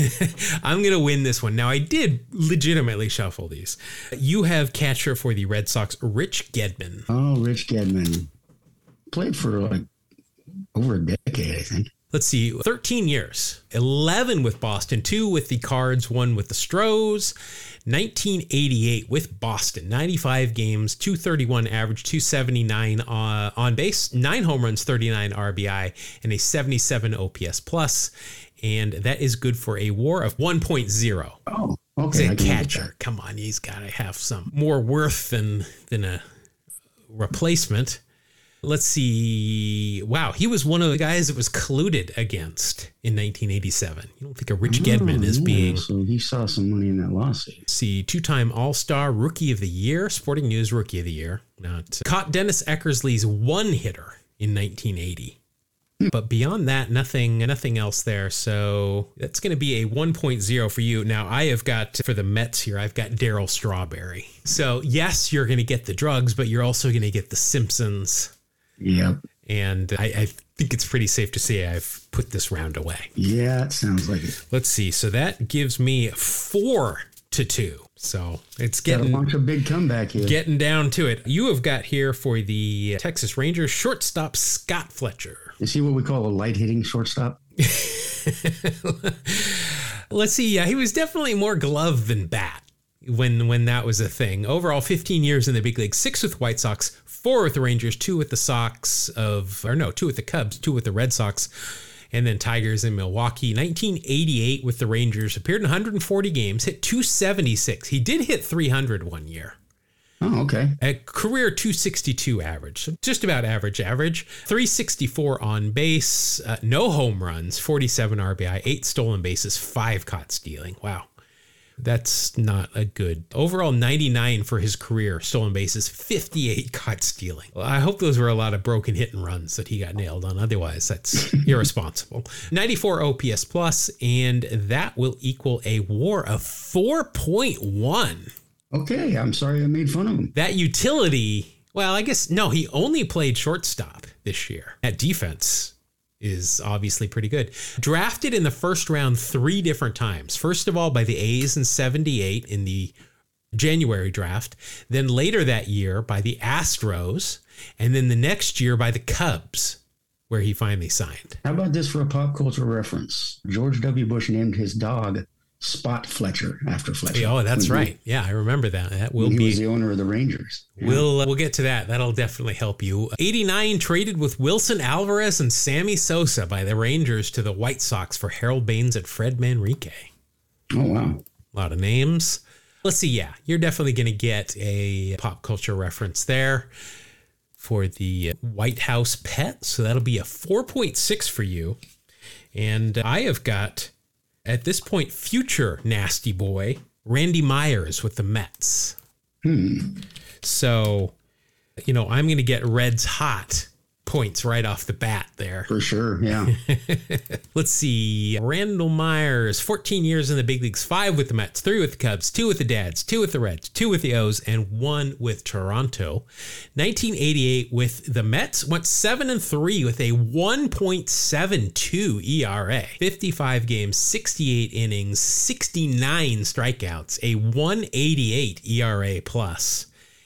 I'm going to win this one. Now, I did legitimately shuffle these. You have catcher for the Red Sox, Rich Gedman. Oh, Rich Gedman. Played for like over a decade, I think. Let's see, thirteen years, eleven with Boston, two with the Cards, one with the Stros. nineteen eighty-eight with Boston, ninety-five games, two thirty-one average, two seventy-nine uh, on base, nine home runs, thirty-nine R B I, and a seventy-seven O P S plus. And that is good for a WAR of one point oh. Oh, He's okay. a I can get catcher. Come on, he's got to have some more worth than than a replacement. Let's see. Wow, he was one of the guys that was colluded against in nineteen eighty-seven. You don't think a Rich Gedman Oh, is yeah, being... So he saw some money in that lawsuit. See, two-time All-Star, Rookie of the Year, Sporting News Rookie of the Year. Not caught Dennis Eckersley's one-hitter in nineteen eighty. But beyond that, nothing nothing else there. So that's going to be a one point oh for you. Now, I have got, for the Mets here, I've got Darryl Strawberry. So, yes, you're going to get the drugs, but you're also going to get the Simpsons. Yep. And I, I think it's pretty safe to say I've put this round away. Yeah, it sounds like it. Let's see. So that gives me four to two. So it's Got a getting... bunch of big comeback here. Getting down to it. You have got here for the Texas Rangers shortstop Scott Fletcher. Is he what we call a light hitting shortstop? Let's see. Yeah, he was definitely more glove than bat when when that was a thing. Overall, fifteen years in the big league, six with White Sox, four with the Rangers, two with the Sox of, or no, two with the Cubs, two with the Red Sox, and then Tigers in Milwaukee. nineteen eighty-eight with the Rangers, appeared in one hundred forty games, hit two seventy-six. He did hit three hundred one year. Oh, okay. A career two sixty-two average, so just about average average. three sixty-four on base, uh, no home runs, forty-seven R B I, eight stolen bases, five caught stealing. Wow. That's not a good. Overall, ninety-nine for his career, stolen bases, fifty-eight caught stealing. Well, I hope those were a lot of broken hit and runs that he got nailed on. Otherwise, that's irresponsible. ninety-four O P S plus, and that will equal a WAR of four point one. Okay, I'm sorry I made fun of him. That utility, well, I guess, no, he only played shortstop this year. That defense is obviously pretty good. Drafted in the first round three different times. First of all, by the A's in seventy-eight in the January draft. Then later that year by the Astros. And then the next year by the Cubs, where he finally signed. How about this for a pop culture reference? George W. Bush named his dog Spot Fletcher after Fletcher. Oh, that's when right. Yeah, I remember that. That will he be. was the owner of the Rangers. Yeah. We'll uh, we'll get to that. That'll definitely help you. eighty-nine traded with Wilson Alvarez and Sammy Sosa by the Rangers to the White Sox for Harold Baines and Fred Manrique. Oh, wow. A lot of names. Let's see. Yeah, you're definitely going to get a pop culture reference there for the White House pet. So that'll be a four point six for you. And I have got, at this point, future nasty boy, Randy Myers with the Mets. Hmm. So, you know, I'm going to get Reds hot points right off the bat there. For sure, yeah. Let's see. Randall Myers, fourteen years in the big leagues, five with the Mets, three with the Cubs, two with the Dads, two with the Reds, two with the O's, and one with Toronto. nineteen eighty-eight with the Mets, went seven and three with a one point seven two E R A. fifty-five games, sixty-eight innings, sixty-nine strikeouts, a one eighty-eight E R A plus.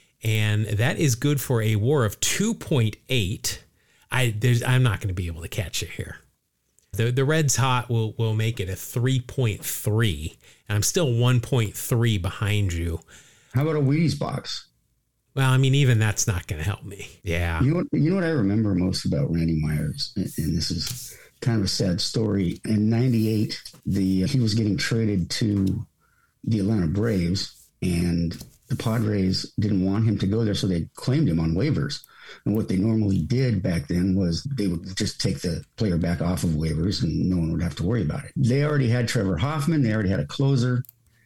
And that is good for a WAR of two point eight. I there's I'm not going to be able to catch it here. The the Reds hot will will make it a three point three. And I'm still one point three behind you. How about a Wheaties box? Well, I mean, even that's not going to help me. Yeah. You know, what, you know what I remember most about Randy Myers, and, and this is kind of a sad story. In ninety-eight, the he was getting traded to the Atlanta Braves, and the Padres didn't want him to go there, so they claimed him on waivers. And what they normally did back then was they would just take the player back off of waivers and no one would have to worry about it. They already had Trevor Hoffman. They already had a closer.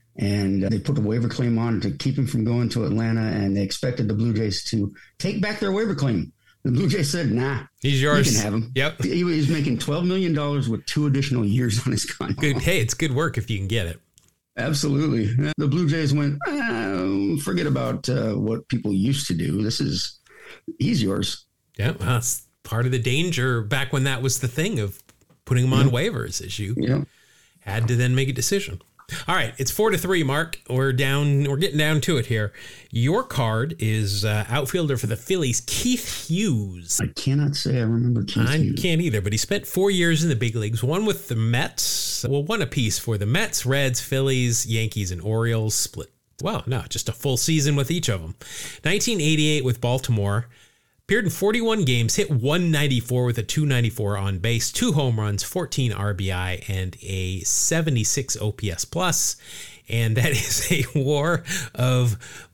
And they put a waiver claim on to keep him from going to Atlanta. And they expected the Blue Jays to take back their waiver claim. The Blue Jays said, nah, he's yours. You can have him. Yep. He was making twelve million dollars with two additional years on his contract. Good. Hey, it's good work if you can get it. Absolutely. The Blue Jays went, ah, forget about uh, what people used to do. This is, he's yours. Yeah, well, that's part of the danger back when that was the thing of putting them on Yep. waivers, is you Yep. had to then make a decision. All right, it's four to three, Mark. We're down. We're getting down to it here. Your card is uh, outfielder for the Phillies, Keith Hughes. I cannot say I remember Keith I Hughes. can't either, but he spent four years in the big leagues, one with the Mets, well, one apiece for the Mets, Reds, Phillies, Yankees, and Orioles, split. Well, no, just a full season with each of them. nineteen eighty-eight with Baltimore. Appeared in forty-one games, hit one ninety-four with a two ninety-four on base, two home runs, fourteen R B I, and a seventy-six O P S plus. And that is a WAR of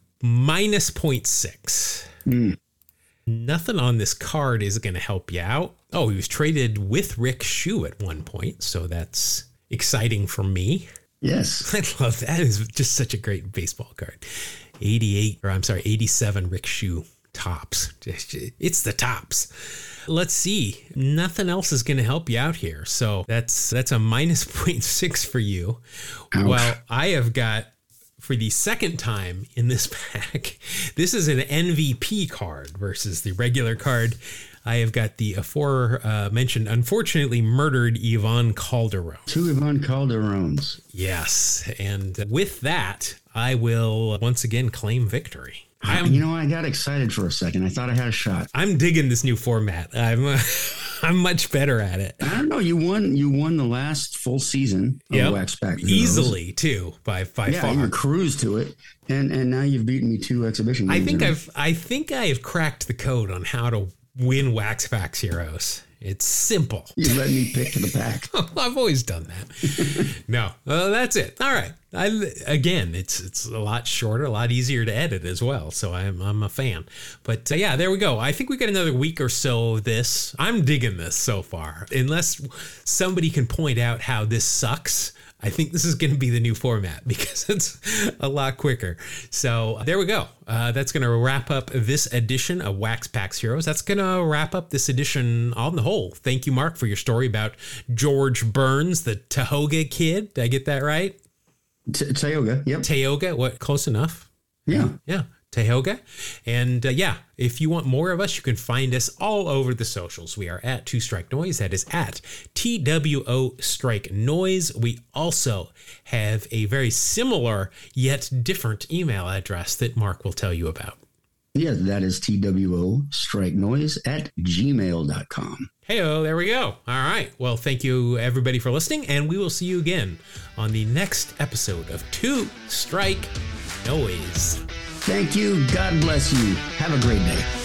minus zero point six. Mm. Nothing on this card is going to help you out. Oh, he was traded with Rick Shue at one point, so that's exciting for me. Yes. I love that. It is just such a great baseball card. eighty-eight, or I'm sorry, eighty-seven Rick Shue. Tops. It's the tops. Let's see. Nothing else is going to help you out here. So that's that's a minus zero point six for you. Ouch. Well, I have got, for the second time in this pack, this is an M V P card versus the regular card. I have got the aforementioned, uh, unfortunately murdered Ivan Calderon. Two Ivan Calderons. Yes. And with that, I will once again claim victory. I'm, You know, I got excited for a second. I thought I had a shot. I'm digging this new format. I'm uh, I'm much better at it. I don't know. You won. You won the last full season of Yep. Wax Pack Heroes. Easily too, by by Yeah, far. you cruised to it, and and now you've beaten me two exhibition games. I think in a- I've I think I have cracked the code on how to win Wax Packs Heroes. It's simple. You let me pick the pack. I've always done that. No, uh, that's it. All right. I, again, it's it's a lot shorter, a lot easier to edit as well. So I'm I'm a fan. But uh, yeah, there we go. I think we got another week or so of this. I'm digging this so far. Unless somebody can point out how this sucks, I think this is going to be the new format because it's a lot quicker. So there we go. Uh, that's going to wrap up this edition of Wax Packs Heroes. That's going to wrap up this edition on the whole. Thank you, Mark, for your story about George Burns, the Tahoga kid. Did I get that right? T- Tioga. Yep. Tahoga. What? Close enough. Yeah. Yeah. Tahoga. And uh, yeah, if you want more of us, you can find us all over the socials. We are at Two Strike Noise. That is at T W O Strike Noise. We also have a very similar yet different email address that Mark will tell you about. Yeah, that is T W O Strike Noise at gmail dot com. Hey-oh, there we go. All right. Well, thank you, everybody, for listening, and we will see you again on the next episode of Two Strike Noise. Thank you. God bless you. Have a great day.